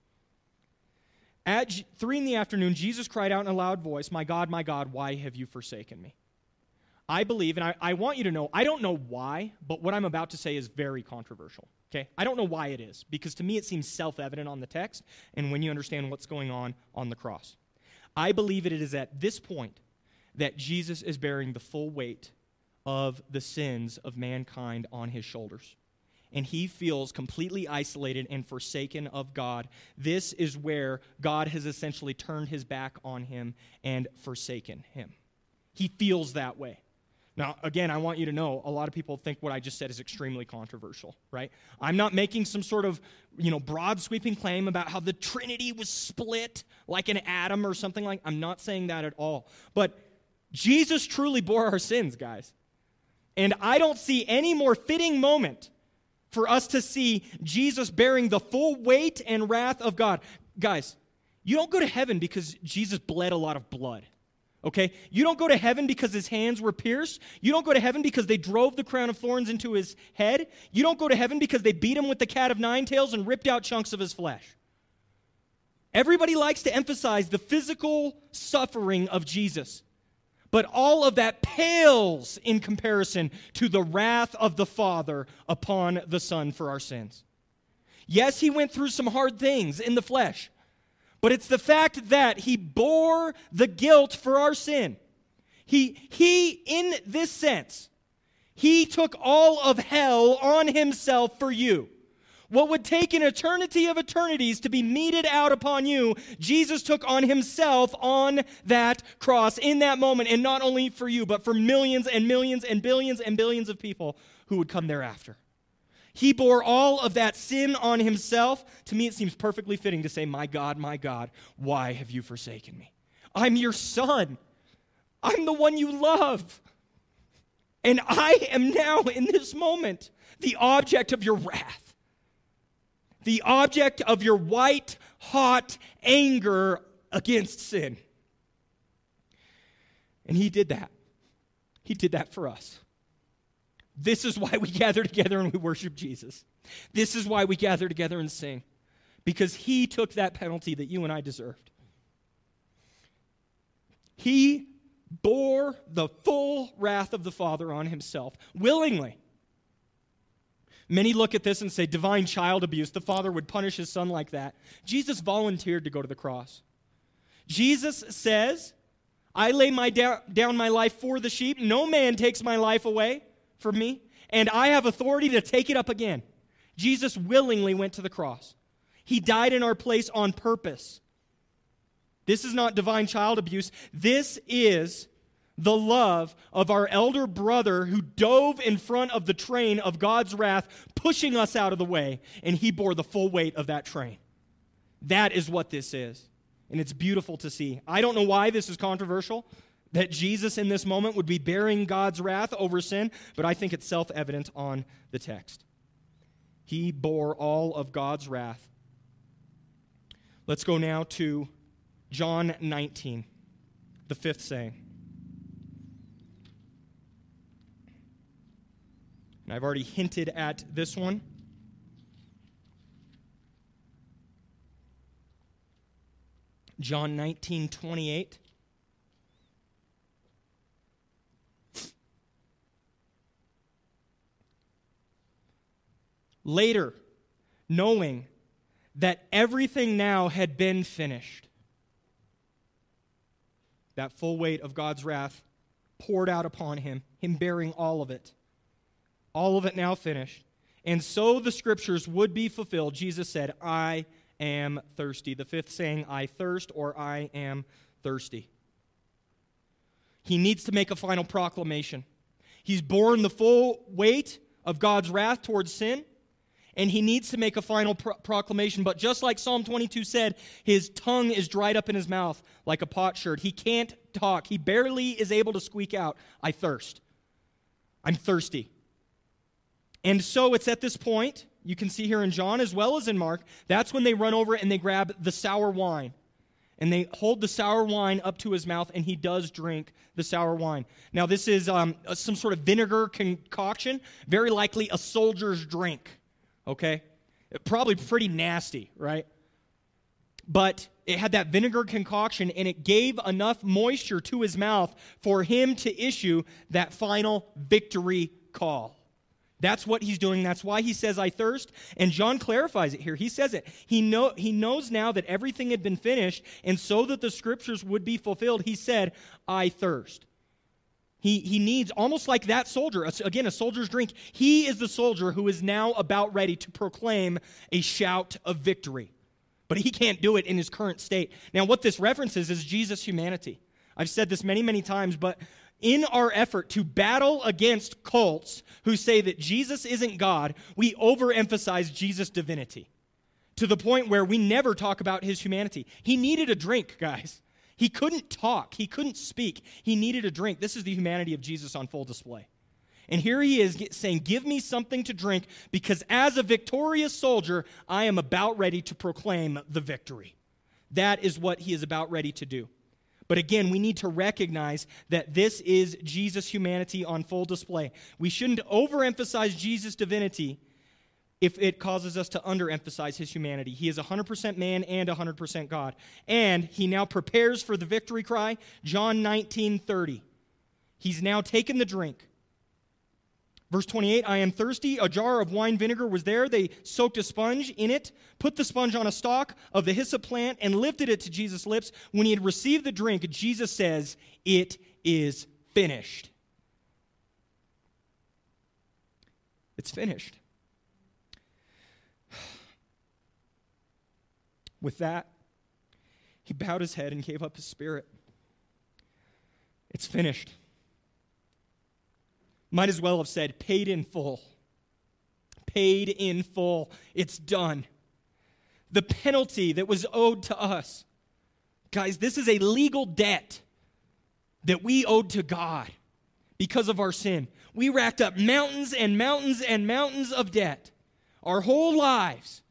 At 3 p.m, Jesus cried out in a loud voice, my God, why have you forsaken me?" I believe, and I want you to know, I don't know why, but what I'm about to say is very controversial. Okay? I don't know why it is, because to me it seems self-evident on the text and when you understand what's going on the cross. I believe it is at this point that Jesus is bearing the full weight of the sins of mankind on his shoulders. And he feels completely isolated and forsaken of God. This is where God has essentially turned his back on him and forsaken him. He feels that way. Now, again, I want you to know, a lot of people think what I just said is extremely controversial, right? I'm not making some sort of, broad sweeping claim about how the Trinity was split like an atom or something like. I'm not saying that at all. But Jesus truly bore our sins, guys. And I don't see any more fitting moment for us to see Jesus bearing the full weight and wrath of God. Guys, you don't go to heaven because Jesus bled a lot of blood. Okay? You don't go to heaven because his hands were pierced. You don't go to heaven because they drove the crown of thorns into his head. You don't go to heaven because they beat him with the cat of nine tails and ripped out chunks of his flesh. Everybody likes to emphasize the physical suffering of Jesus. But all of that pales in comparison to the wrath of the Father upon the Son for our sins. Yes, he went through some hard things in the flesh. But it's the fact that he bore the guilt for our sin. He, in this sense, he took all of hell on himself for you. What would take an eternity of eternities to be meted out upon you, Jesus took on himself on that cross in that moment, and not only for you, but for millions and millions and billions of people who would come thereafter. He bore all of that sin on himself. To me, it seems perfectly fitting to say, my God, why have you forsaken me? I'm your son. I'm the one you love. And I am now, in this moment, the object of your wrath. The object of your white, hot anger against sin. And he did that. He did that for us. This is why we gather together and we worship Jesus. This is why we gather together and sing. Because he took that penalty that you and I deserved. He bore the full wrath of the Father on himself, willingly. Many look at this and say, divine child abuse. The Father would punish his Son like that. Jesus volunteered to go to the cross. Jesus says, I lay down my life for the sheep. No man takes my life away from me, and I have authority to take it up again. Jesus willingly went to the cross. He died in our place on purpose. This is not divine child abuse. This is the love of our elder brother who dove in front of the train of God's wrath, pushing us out of the way, and he bore the full weight of that train. That is what this is, and it's beautiful to see. I don't know why this is controversial, that Jesus in this moment would be bearing God's wrath over sin, but I think it's self-evident on the text. He bore all of God's wrath. Let's go now to John 19, the fifth saying. And I've already hinted at this one. John 19:28. Later, knowing that everything now had been finished, that full weight of God's wrath poured out upon him, him bearing all of it now finished. And so the scriptures would be fulfilled. Jesus said, I am thirsty. The fifth saying, I thirst, or I am thirsty. He needs to make a final proclamation. He's borne the full weight of God's wrath towards sin, and he needs to make a final proclamation. But just like Psalm 22 said, his tongue is dried up in his mouth like a potsherd. He can't talk. He barely is able to squeak out, "I thirst. I'm thirsty." And so it's at this point, you can see here in John as well as in Mark, that's when they run over and they grab the sour wine. And they hold the sour wine up to his mouth, and he does drink the sour wine. Now, this is some sort of vinegar concoction, very likely a soldier's drink, okay? Probably pretty nasty, right? But it had that vinegar concoction, and it gave enough moisture to his mouth for him to issue that final victory call. That's what he's doing. That's why he says, "I thirst." And John clarifies it here. He says it. He knows now that everything had been finished, and so that the scriptures would be fulfilled, he said, "I thirst." He needs, almost like that soldier, again, a soldier's drink. He is the soldier who is now about ready to proclaim a shout of victory. But he can't do it in his current state. Now, what this references is Jesus' humanity. I've said this many, many times, but in our effort to battle against cults who say that Jesus isn't God, we overemphasize Jesus' divinity to the point where we never talk about his humanity. He needed a drink, guys. He couldn't talk. He couldn't speak. He needed a drink. This is the humanity of Jesus on full display. And here he is saying, "Give me something to drink, because as a victorious soldier, I am about ready to proclaim the victory." That is what he is about ready to do. But again, we need to recognize that this is Jesus' humanity on full display. We shouldn't overemphasize Jesus' divinity if it causes us to underemphasize his humanity. He is 100% man and 100% God. And he now prepares for the victory cry, John 19:30. He's now taken the drink. Verse 28, "I am thirsty. A jar of wine vinegar was there. They soaked a sponge in it, put the sponge on a stalk of the hyssop plant, and lifted it to Jesus' lips. When he had received the drink, Jesus says, 'It is finished.'" It's finished. With that, he bowed his head and gave up his spirit. It's finished. Might as well have said, paid in full. Paid in full. It's done. The penalty that was owed to us. Guys, this is a legal debt that we owed to God because of our sin. We racked up mountains and mountains and mountains of debt our whole lives.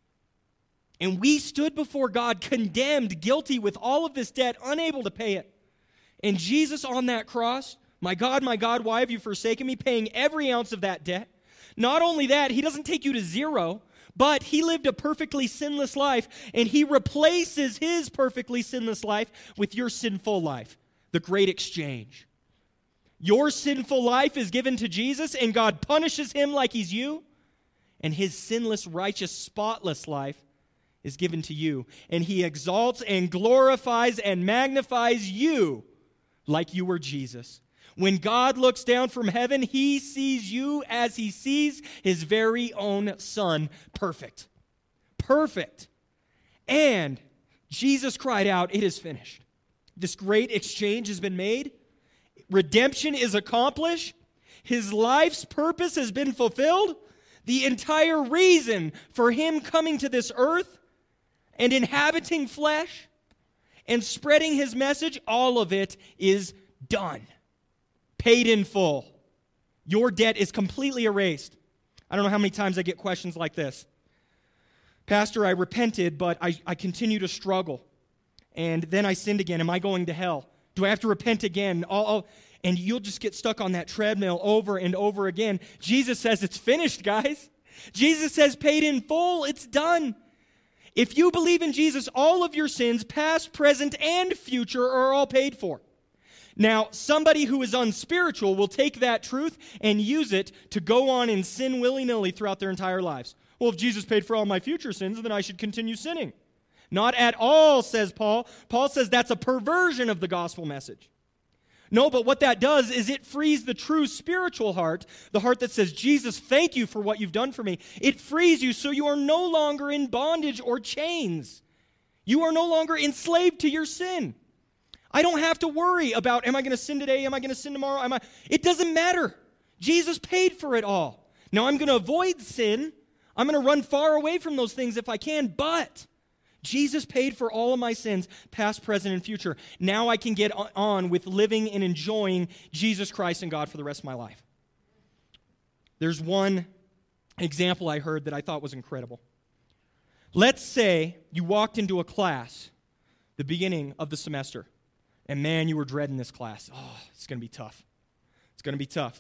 And we stood before God condemned, guilty with all of this debt, unable to pay it. And Jesus on that cross, my God, why have you forsaken me?" Paying every ounce of that debt. Not only that, he doesn't take you to zero, but he lived a perfectly sinless life, and he replaces his perfectly sinless life with your sinful life. The great exchange. Your sinful life is given to Jesus, and God punishes him like he's you, and his sinless, righteous, spotless life is given to you, and he exalts and glorifies and magnifies you like you were Jesus. When God looks down from heaven, he sees you as he sees his very own Son, perfect. Perfect. And Jesus cried out, "It is finished." This great exchange has been made. Redemption is accomplished. His life's purpose has been fulfilled. The entire reason for him coming to this earth and inhabiting flesh and spreading his message, all of it is done. Paid in full. Your debt is completely erased. I don't know how many times I get questions like this. "Pastor, I repented, but I continue to struggle. And then I sinned again. Am I going to hell? Do I have to repent again?" And you'll just get stuck on that treadmill over and over again. Jesus says it's finished, guys. Jesus says paid in full. It's done. If you believe in Jesus, all of your sins, past, present, and future, are all paid for. Now, somebody who is unspiritual will take that truth and use it to go on and sin willy-nilly throughout their entire lives. Well, if Jesus paid for all my future sins, then I should continue sinning. Not at all, says Paul. Paul says that's a perversion of the gospel message. No, but what that does is it frees the true spiritual heart, the heart that says, "Jesus, thank you for what you've done for me." It frees you so you are no longer in bondage or chains. You are no longer enslaved to your sin. I don't have to worry about, am I going to sin today? Am I going to sin tomorrow? It doesn't matter. Jesus paid for it all. Now, I'm going to avoid sin. I'm going to run far away from those things if I can, but Jesus paid for all of my sins, past, present, and future. Now I can get on with living and enjoying Jesus Christ and God for the rest of my life. There's one example I heard that I thought was incredible. Let's say you walked into a class the beginning of the semester, and man, you were dreading this class. Oh, it's going to be tough. It's going to be tough.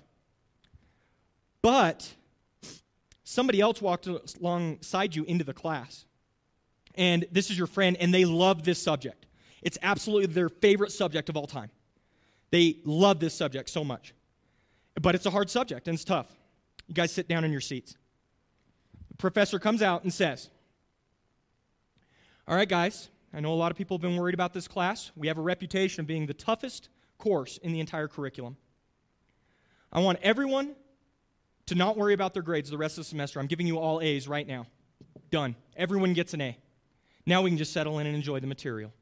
But somebody else walked alongside you into the class, and this is your friend, and they love this subject. It's absolutely their favorite subject of all time. They love this subject so much. But it's a hard subject, and it's tough. You guys sit down in your seats. The professor comes out and says, all right, guys, I know a lot of people have been worried about this class. We have a reputation of being the toughest course in the entire curriculum. I want everyone to not worry about their grades the rest of the semester. I'm giving you all A's right now. Done. Everyone gets an A. Now we can just settle in and enjoy the material.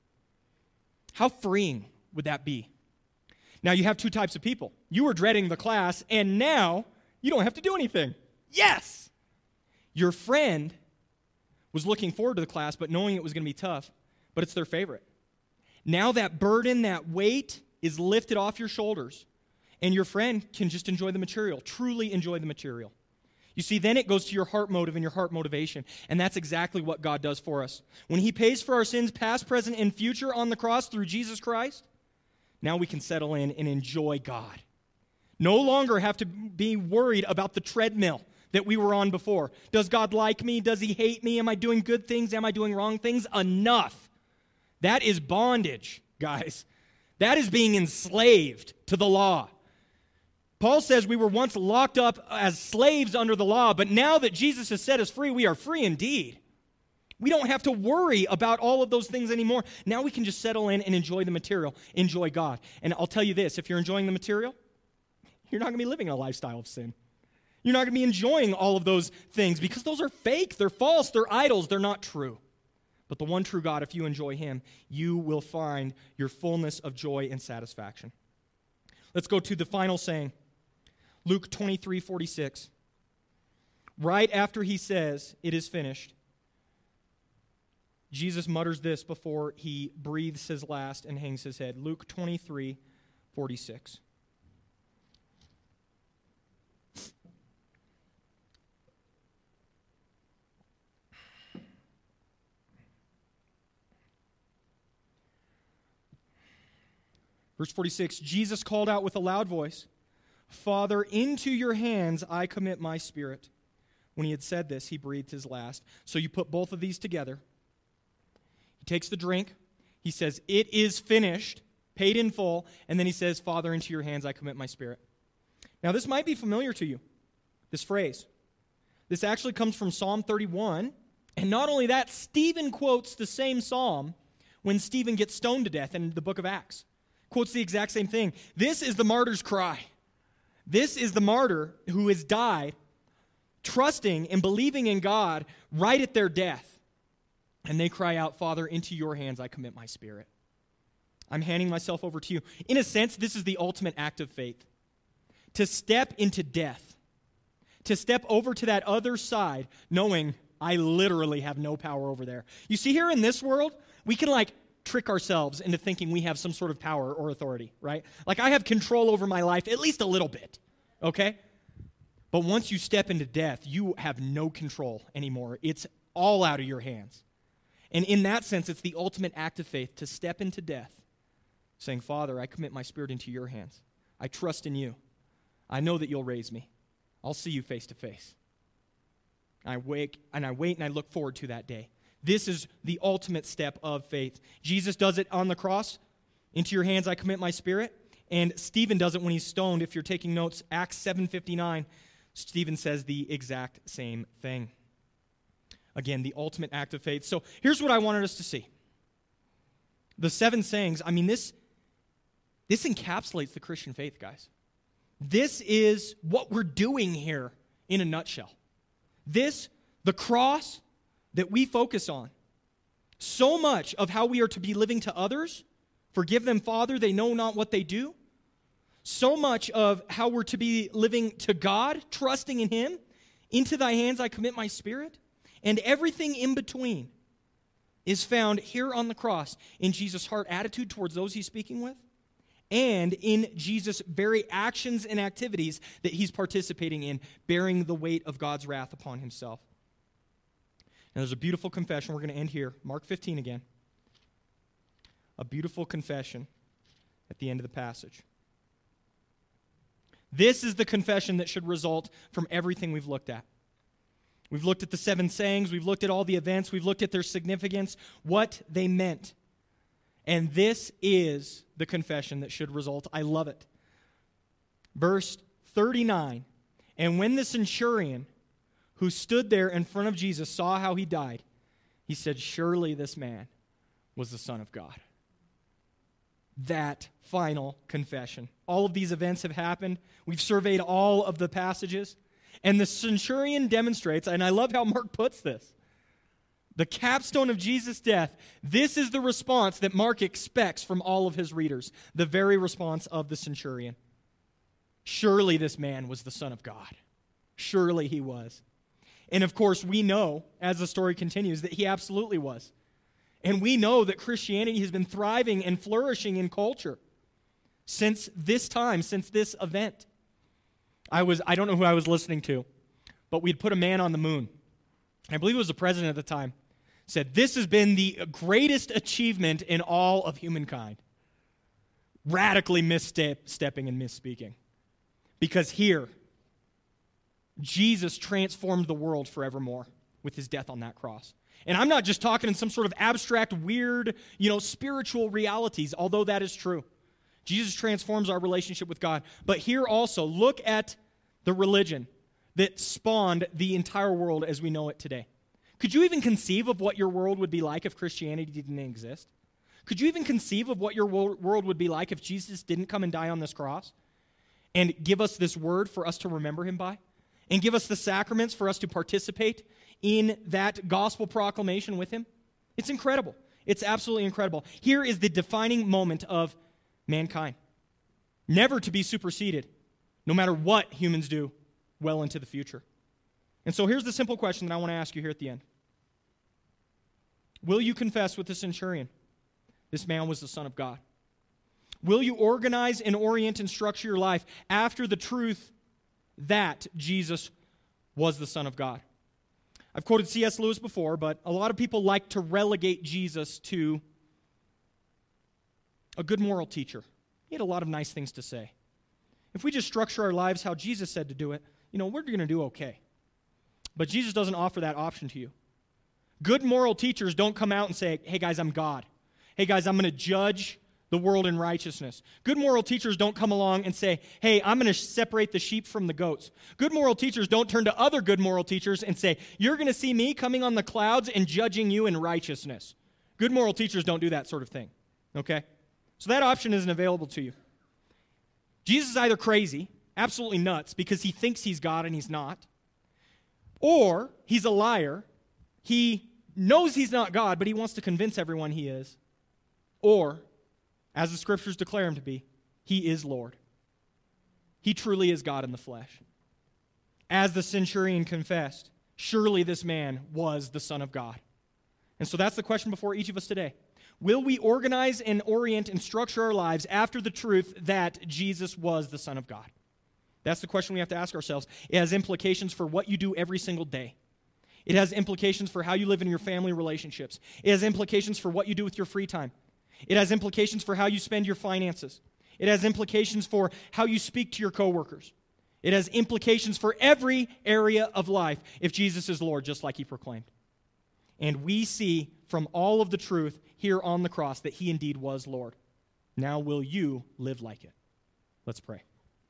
How freeing would that be? Now you have two types of people. You were dreading the class, and now you don't have to do anything. Yes! Your friend was looking forward to the class, but knowing it was going to be tough, but it's their favorite. Now that burden, that weight is lifted off your shoulders, and your friend can just enjoy the material, truly enjoy the material. You see, then it goes to your heart motive and your heart motivation, and that's exactly what God does for us. When He pays for our sins, past, present, and future on the cross through Jesus Christ, now we can settle in and enjoy God. No longer have to be worried about the treadmill that we were on before. Does God like me? Does He hate me? Am I doing good things? Am I doing wrong things? Enough. That is bondage, guys. That is being enslaved to the law. Paul says we were once locked up as slaves under the law, but now that Jesus has set us free, we are free indeed. We don't have to worry about all of those things anymore. Now we can just settle in and enjoy the material, enjoy God. And I'll tell you this, if you're enjoying the material, you're not going to be living a lifestyle of sin. You're not going to be enjoying all of those things because those are fake, they're false, they're idols, they're not true. But the one true God, if you enjoy Him, you will find your fullness of joy and satisfaction. Let's go to the final saying. Luke 23:46. Right after He says, it is finished, Jesus mutters this before He breathes His last and hangs His head. Luke 23:46. Verse 46, Jesus called out with a loud voice, Father, into your hands I commit my spirit. When He had said this, He breathed His last. So you put both of these together. He takes the drink. He says, it is finished, paid in full. And then He says, Father, into your hands I commit my spirit. Now this might be familiar to you, this phrase. This actually comes from Psalm 31. And not only that, Stephen quotes the same psalm when Stephen gets stoned to death in the book of Acts. Quotes the exact same thing. This is the martyr's cry. This is the martyr who has died trusting and believing in God right at their death. And they cry out, Father, into your hands I commit my spirit. I'm handing myself over to you. In a sense, this is the ultimate act of faith. To step into death. To step over to that other side knowing I literally have no power over there. You see, here in this world, we can trick ourselves into thinking we have some sort of power or authority, right? Like I have control over my life, at least a little bit, okay? But once you step into death, you have no control anymore. It's all out of your hands. And in that sense, it's the ultimate act of faith to step into death, saying, Father, I commit my spirit into your hands. I trust in you. I know that you'll raise me. I'll see you face to face. I wait and I look forward to that day. This is the ultimate step of faith. Jesus does it on the cross. Into your hands I commit my spirit. And Stephen does it when he's stoned. If you're taking notes, Acts 7:59, Stephen says the exact same thing. Again, the ultimate act of faith. So here's what I wanted us to see. The 7 sayings, this encapsulates the Christian faith, guys. This is what we're doing here in a nutshell. The cross that we focus on. So much of how we are to be living to others, forgive them, Father, they know not what they do. So much of how we're to be living to God, trusting in Him, Into thy hands I commit my spirit. And everything in between is found here on the cross in Jesus' heart attitude towards those he's speaking with, and in Jesus' very actions and activities that he's participating in, bearing the weight of God's wrath upon himself. And there's a beautiful confession. We're going to end here. Mark 15 again. A beautiful confession at the end of the passage. This is the confession that should result from everything we've looked at. We've looked at the 7 sayings. We've looked at all the events. We've looked at their significance, what they meant. And this is the confession that should result. I love it. Verse 39, and when the centurion who stood there in front of Jesus saw how he died, he said, surely this man was the Son of God. That final confession. All of these events have happened. We've surveyed all of the passages. And the centurion demonstrates, and I love how Mark puts this, the capstone of Jesus' death. This is the response that Mark expects from all of his readers, the very response of the centurion. Surely this man was the Son of God. Surely he was. And of course, we know, as the story continues, that he absolutely was. And we know that Christianity has been thriving and flourishing in culture since this time, since this event. I don't know who I was listening to, but we'd put a man on the moon. I believe it was the president at the time. Said, this has been the greatest achievement in all of humankind. Radically misstepping and misspeaking. Because here, Jesus transformed the world forevermore with his death on that cross. And I'm not just talking in some sort of abstract, weird, spiritual realities, although that is true. Jesus transforms our relationship with God. But here also, look at the religion that spawned the entire world as we know it today. Could you even conceive of what your world would be like if Christianity didn't exist? Could you even conceive of what your world would be like if Jesus didn't come and die on this cross and give us this word for us to remember him by? And give us the sacraments for us to participate in that gospel proclamation with him? It's incredible. It's absolutely incredible. Here is the defining moment of mankind. Never to be superseded, no matter what humans do well into the future. And so here's the simple question that I want to ask you here at the end. Will you confess with the centurion, this man was the Son of God? Will you organize and orient and structure your life after the truth that Jesus was the Son of God? I've quoted C.S. Lewis before, but a lot of people like to relegate Jesus to a good moral teacher. He had a lot of nice things to say. If we just structure our lives how Jesus said to do it, we're going to do okay. But Jesus doesn't offer that option to you. Good moral teachers don't come out and say, hey guys, I'm God. Hey guys, I'm going to judge the world in righteousness. Good moral teachers don't come along and say, hey, I'm going to separate the sheep from the goats. Good moral teachers don't turn to other good moral teachers and say, you're going to see me coming on the clouds and judging you in righteousness. Good moral teachers don't do that sort of thing, okay? So that option isn't available to you. Jesus is either crazy, absolutely nuts, because he thinks he's God and he's not, or he's a liar. He knows he's not God, but he wants to convince everyone he is. Or, as the Scriptures declare him to be, he is Lord. He truly is God in the flesh. As the centurion confessed, surely this man was the Son of God. And so that's the question before each of us today. Will we organize and orient and structure our lives after the truth that Jesus was the Son of God? That's the question we have to ask ourselves. It has implications for what you do every single day. It has implications for how you live in your family relationships. It has implications for what you do with your free time. It has implications for how you spend your finances. It has implications for how you speak to your coworkers. It has implications for every area of life if Jesus is Lord, just like he proclaimed. And we see from all of the truth here on the cross that he indeed was Lord. Now will you live like it? Let's pray.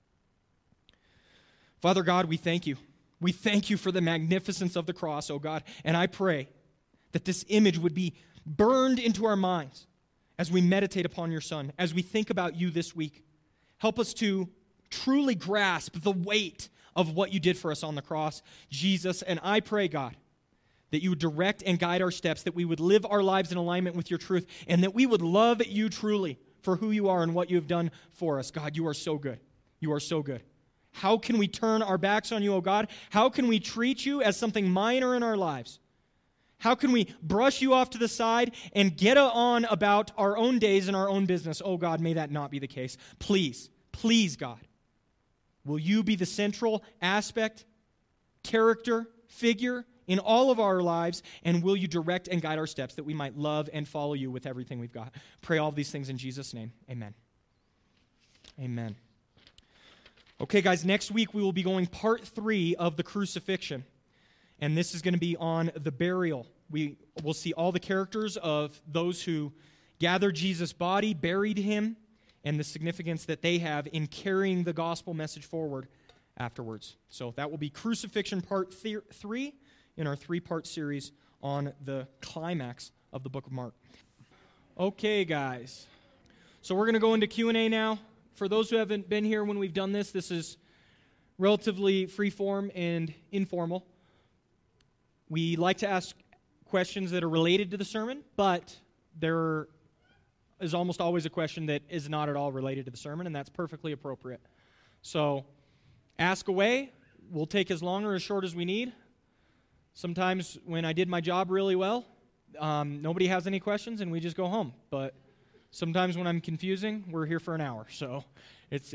Father God, we thank you. We thank you for the magnificence of the cross, oh God. And I pray that this image would be burned into our minds as we meditate upon your Son, as we think about you this week. Help us to truly grasp the weight of what you did for us on the cross, Jesus. And I pray, God, that you would direct and guide our steps, that we would live our lives in alignment with your truth, and that we would love you truly for who you are and what you have done for us. God, you are so good. You are so good. How can we turn our backs on you, oh God? How can we treat you as something minor in our lives? How can we brush you off to the side and get on about our own days and our own business? Oh God, may that not be the case. Please, please, God, will you be the central aspect, character, figure in all of our lives, and will you direct and guide our steps that we might love and follow you with everything we've got? Pray all of these things in Jesus' name. Amen. Amen. Okay, guys, next week we will be going part 3 of the crucifixion, and this is going to be on the burial. We will see all the characters of those who gathered Jesus' body, buried him, and the significance that they have in carrying the gospel message forward afterwards. So that will be crucifixion part 3 in our 3-part series on the climax of the book of Mark. Okay, guys. So we're going to go into Q&A now. For those who haven't been here when we've done this, this is relatively free-form and informal. We like to ask questions that are related to the sermon, but there is almost always a question that is not at all related to the sermon, and that's perfectly appropriate. So ask away. We'll take as long or as short as we need. Sometimes when I did my job really well, nobody has any questions and we just go home. But sometimes when I'm confusing, we're here for an hour. So it's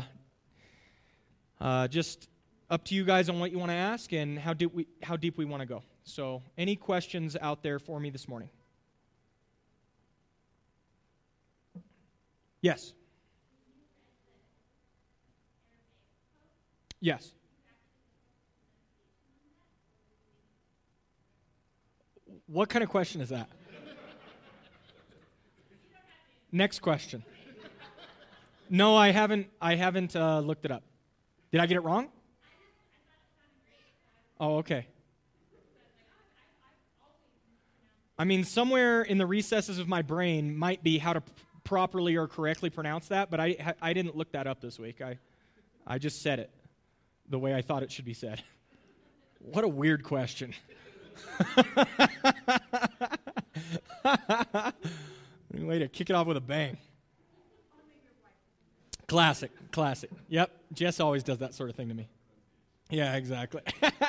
just up to you guys on what you want to ask and how deep we want to go. So any questions out there for me this morning? Yes. Yes. What kind of question is that? Next question. No, I haven't looked it up. Did I get it wrong? Oh, okay. I mean, somewhere in the recesses of my brain might be how to properly or correctly pronounce that, but I didn't look that up this week. I just said it the way I thought it should be said. What a weird question. Way to kick it off with a bang. Classic. Yep, Jess always does that sort of thing to me. Yeah, exactly.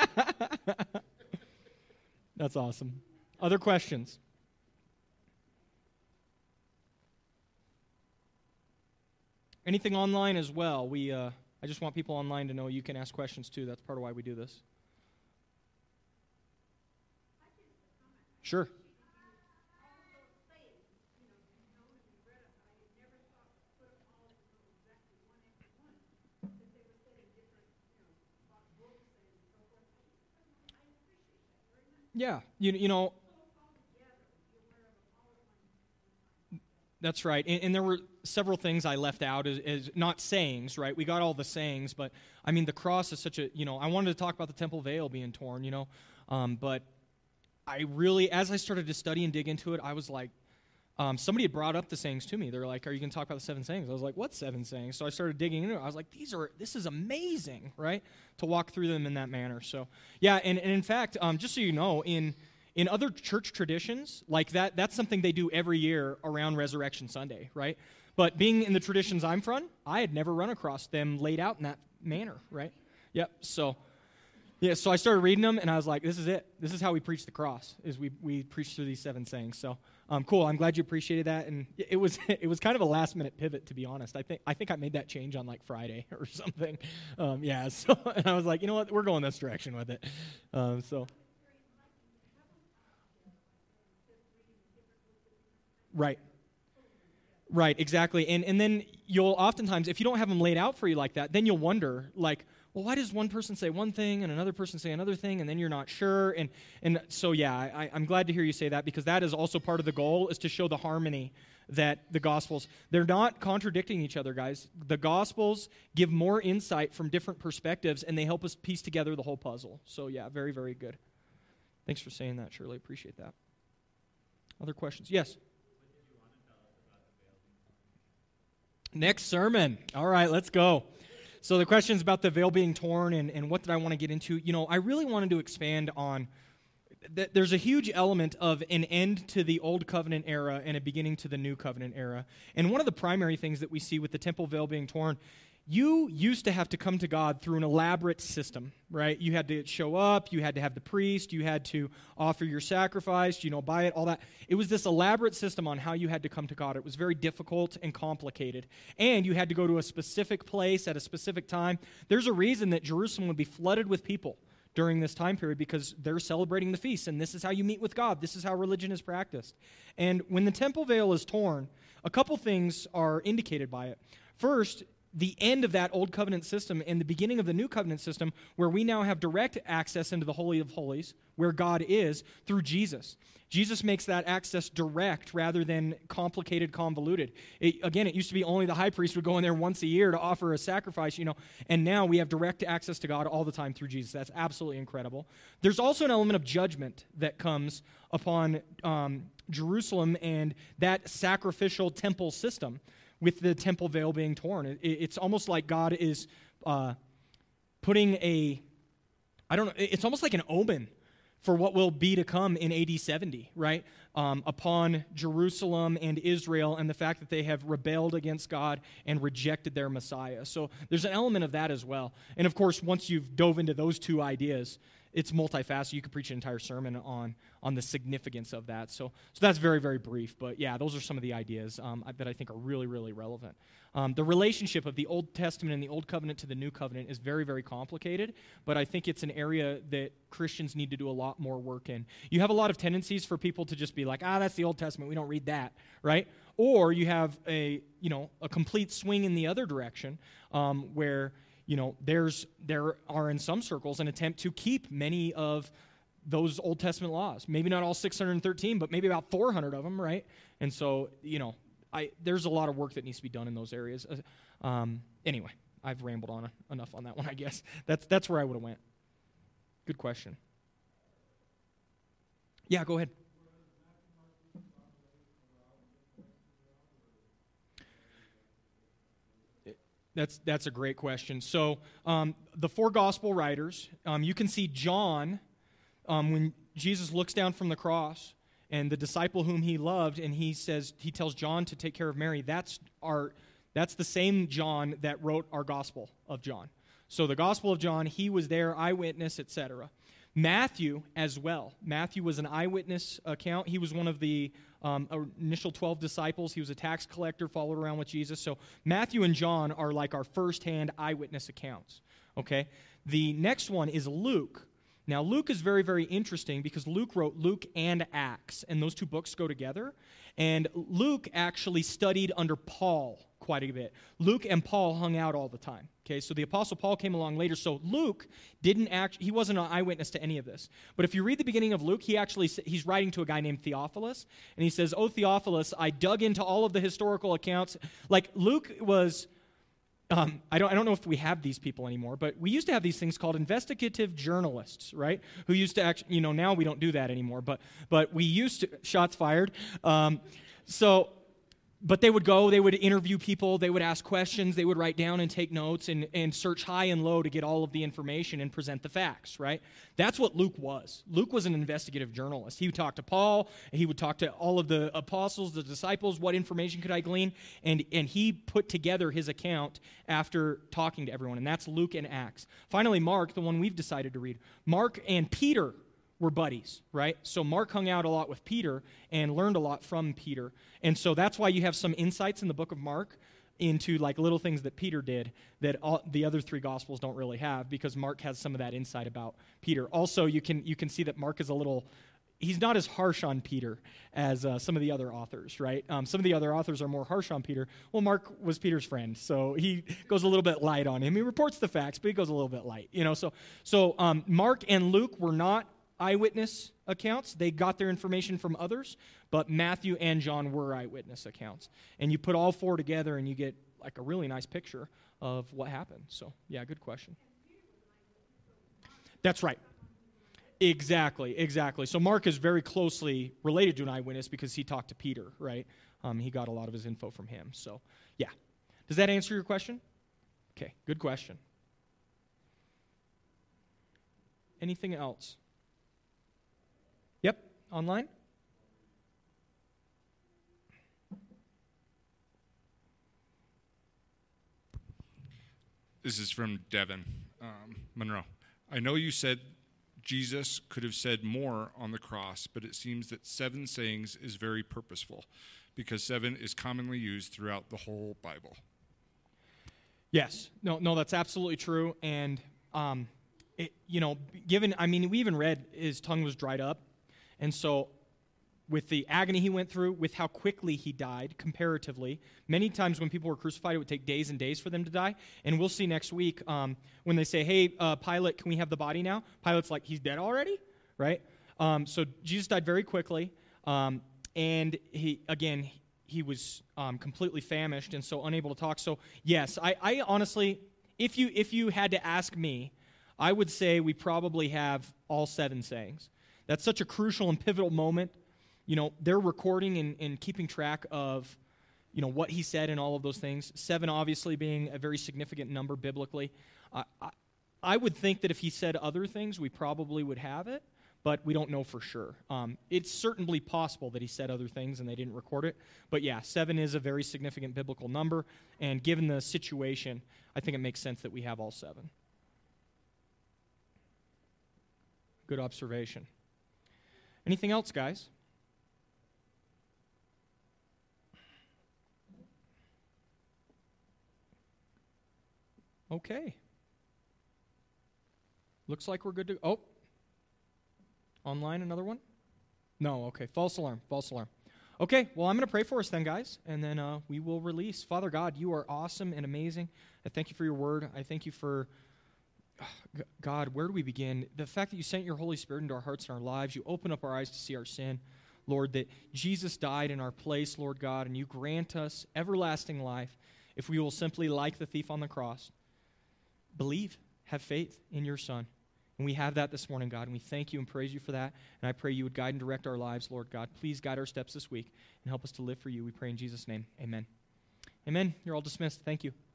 That's awesome. Other questions? Anything online as well? I just want people online to know you can ask questions too. That's part of why we do this. Sure. Yeah, you know, that's right. And there were several things I left out as not sayings, right? We got all the sayings, but I mean, the cross is such a, I wanted to talk about the temple veil being torn, but I really, as I started to study and dig into it, I was like, somebody had brought up the sayings to me. They're like, are you going to talk about the 7 sayings? I was like, what 7 sayings? So I started digging into it. I was like, this is amazing, right? To walk through them in that manner. So, yeah, and in fact, just so you know, in other church traditions, like that's something they do every year around Resurrection Sunday, right? But being in the traditions I'm from, I had never run across them laid out in that manner, right? Yep, so... Yeah, so I started reading them, and I was like, this is it. This is how we preach the cross, is we preach through these 7 sayings. So, cool. I'm glad you appreciated that. And it was kind of a last-minute pivot, to be honest. I think I made that change on, like, Friday or something. So and I was like, you know what? We're going this direction with it. Right, exactly. And then you'll oftentimes, if you don't have them laid out for you like that, then you'll wonder, like, well, why does one person say one thing and another person say another thing, and then you're not sure? And so, yeah, I'm glad to hear you say that, because that is also part of the goal, is to show the harmony that the Gospels, they're not contradicting each other, guys. The Gospels give more insight from different perspectives, and they help us piece together the whole puzzle. So, yeah, very, very good. Thanks for saying that, Shirley. Appreciate that. Other questions? Yes? Next sermon. All right, let's go. So the question's about the veil being torn and what did I want to get into. I really wanted to expand on that. There's a huge element of an end to the Old Covenant era and a beginning to the New Covenant era. And one of the primary things that we see with the temple veil being torn, you used to have to come to God through an elaborate system, right? You had to show up, you had to have the priest, you had to offer your sacrifice, buy it, all that. It was this elaborate system on how you had to come to God. It was very difficult and complicated. And you had to go to a specific place at a specific time. There's a reason that Jerusalem would be flooded with people during this time period, because they're celebrating the feast, and this is how you meet with God. This is how religion is practiced. And when the temple veil is torn, a couple things are indicated by it. First, the end of that old covenant system and the beginning of the new covenant system, where we now have direct access into the Holy of Holies, where God is, through Jesus. Jesus makes that access direct rather than complicated, convoluted. It used to be only the high priest would go in there once a year to offer a sacrifice, and now we have direct access to God all the time through Jesus. That's absolutely incredible. There's also an element of judgment that comes upon Jerusalem and that sacrificial temple system, with the temple veil being torn. It's almost like God is putting it's almost like an omen for what will be to come in AD 70, right? Upon Jerusalem and Israel, and the fact that they have rebelled against God and rejected their Messiah. So there's an element of that as well. And of course, once you've dove into those two ideas, it's multifaceted. You could preach an entire sermon on the significance of that. So that's very, very brief. But yeah, those are some of the ideas that I think are really, really relevant. The relationship of the Old Testament and the Old Covenant to the New Covenant is very, very complicated, but I think it's an area that Christians need to do a lot more work in. You have a lot of tendencies for people to just be like, that's the Old Testament, we don't read that, right? Or you have a complete swing in the other direction, where there are in some circles an attempt to keep many of those Old Testament laws. Maybe not all 613, but maybe about 400 of them, right? And so, there's a lot of work that needs to be done in those areas. Anyway, I've rambled on enough on that one, I guess. That's where I would have went. Good question. Yeah, go ahead. That's a great question. So the four gospel writers, you can see John, when Jesus looks down from the cross, and the disciple whom he loved, and he tells John to take care of Mary. That's the same John that wrote our Gospel of John. So the Gospel of John, he was there, eyewitness, etc. Matthew as well. Matthew was an eyewitness account. He was one of the initial 12 disciples. He was a tax collector, followed around with Jesus. So Matthew and John are like our firsthand eyewitness accounts. Okay? The next one is Luke. Now, Luke is very, very interesting because Luke wrote Luke and Acts, and those two books go together. And Luke actually studied under Paul quite a bit. Luke and Paul hung out all the time. Okay, so the Apostle Paul came along later. So Luke he wasn't an eyewitness to any of this. But if you read the beginning of Luke, he's writing to a guy named Theophilus, and he says, "Oh, Theophilus, I dug into all of the historical accounts." Like Luke was... I don't know if we have these people anymore, but we used to have these things called investigative journalists, right? Who used to actually, now we don't do that anymore, but we used to, shots fired. But they would go, they would interview people, they would ask questions, they would write down and take notes and search high and low to get all of the information and present the facts, right? That's what Luke was. Luke was an investigative journalist. He would talk to Paul, he would talk to all of the apostles, the disciples, what information could I glean? And he put together his account after talking to everyone, and that's Luke and Acts. Finally, Mark, the one we've decided to read. Mark and Peter were buddies, right? So Mark hung out a lot with Peter and learned a lot from Peter. And so that's why you have some insights in the book of Mark into like little things that Peter did that the other three Gospels don't really have, because Mark has some of that insight about Peter. Also, you can see that Mark is he's not as harsh on Peter as some of the other authors, right? Some of the other authors are more harsh on Peter. Well, Mark was Peter's friend, so he goes a little bit light on him. He reports the facts, but he goes a little bit light, So Mark and Luke were not eyewitness accounts. They got their information from others, but Matthew and John were eyewitness accounts. And you put all four together and you get like a really nice picture of what happened. So, yeah, good question. That's right. Exactly. So Mark is very closely related to an eyewitness because he talked to Peter, right? He got a lot of his info from him. So, yeah. Does that answer your question? Okay, good question. Anything else? Yep, online. This is from Devin Monroe. I know you said Jesus could have said more on the cross, but it seems that 7 sayings is very purposeful because 7 is commonly used throughout the whole Bible. Yes. No, that's absolutely true. And, we even read his tongue was dried up. And so with the agony he went through, with how quickly he died comparatively, many times when people were crucified, it would take days and days for them to die. And we'll see next week when they say, hey, Pilate, can we have the body now? Pilate's like, he's dead already, right? So Jesus died very quickly. And he was completely famished and so unable to talk. So yes, I honestly, if you had to ask me, I would say we probably have all 7 sayings. That's such a crucial and pivotal moment. They're recording and keeping track of, what he said and all of those things. 7 obviously being a very significant number biblically. I would think that if he said other things, we probably would have it, but we don't know for sure. It's certainly possible that he said other things and they didn't record it. But yeah, 7 is a very significant biblical number, and given the situation, I think it makes sense that we have all 7. Good observation. Anything else, guys? Okay. Looks like we're good to... Oh. Online, another one? No, okay. False alarm. Okay, well, I'm going to pray for us then, guys, and then we will release. Father God, you are awesome and amazing. I thank you for your word. I thank you for... God, where do we begin? The fact that you sent your Holy Spirit into our hearts and our lives, you open up our eyes to see our sin. Lord, that Jesus died in our place, Lord God, and you grant us everlasting life if we will simply, like the thief on the cross, believe, have faith in your Son. And we have that this morning, God, and we thank you and praise you for that. And I pray you would guide and direct our lives, Lord God. Please guide our steps this week and help us to live for you. We pray in Jesus' name. Amen. Amen. You're all dismissed. Thank you.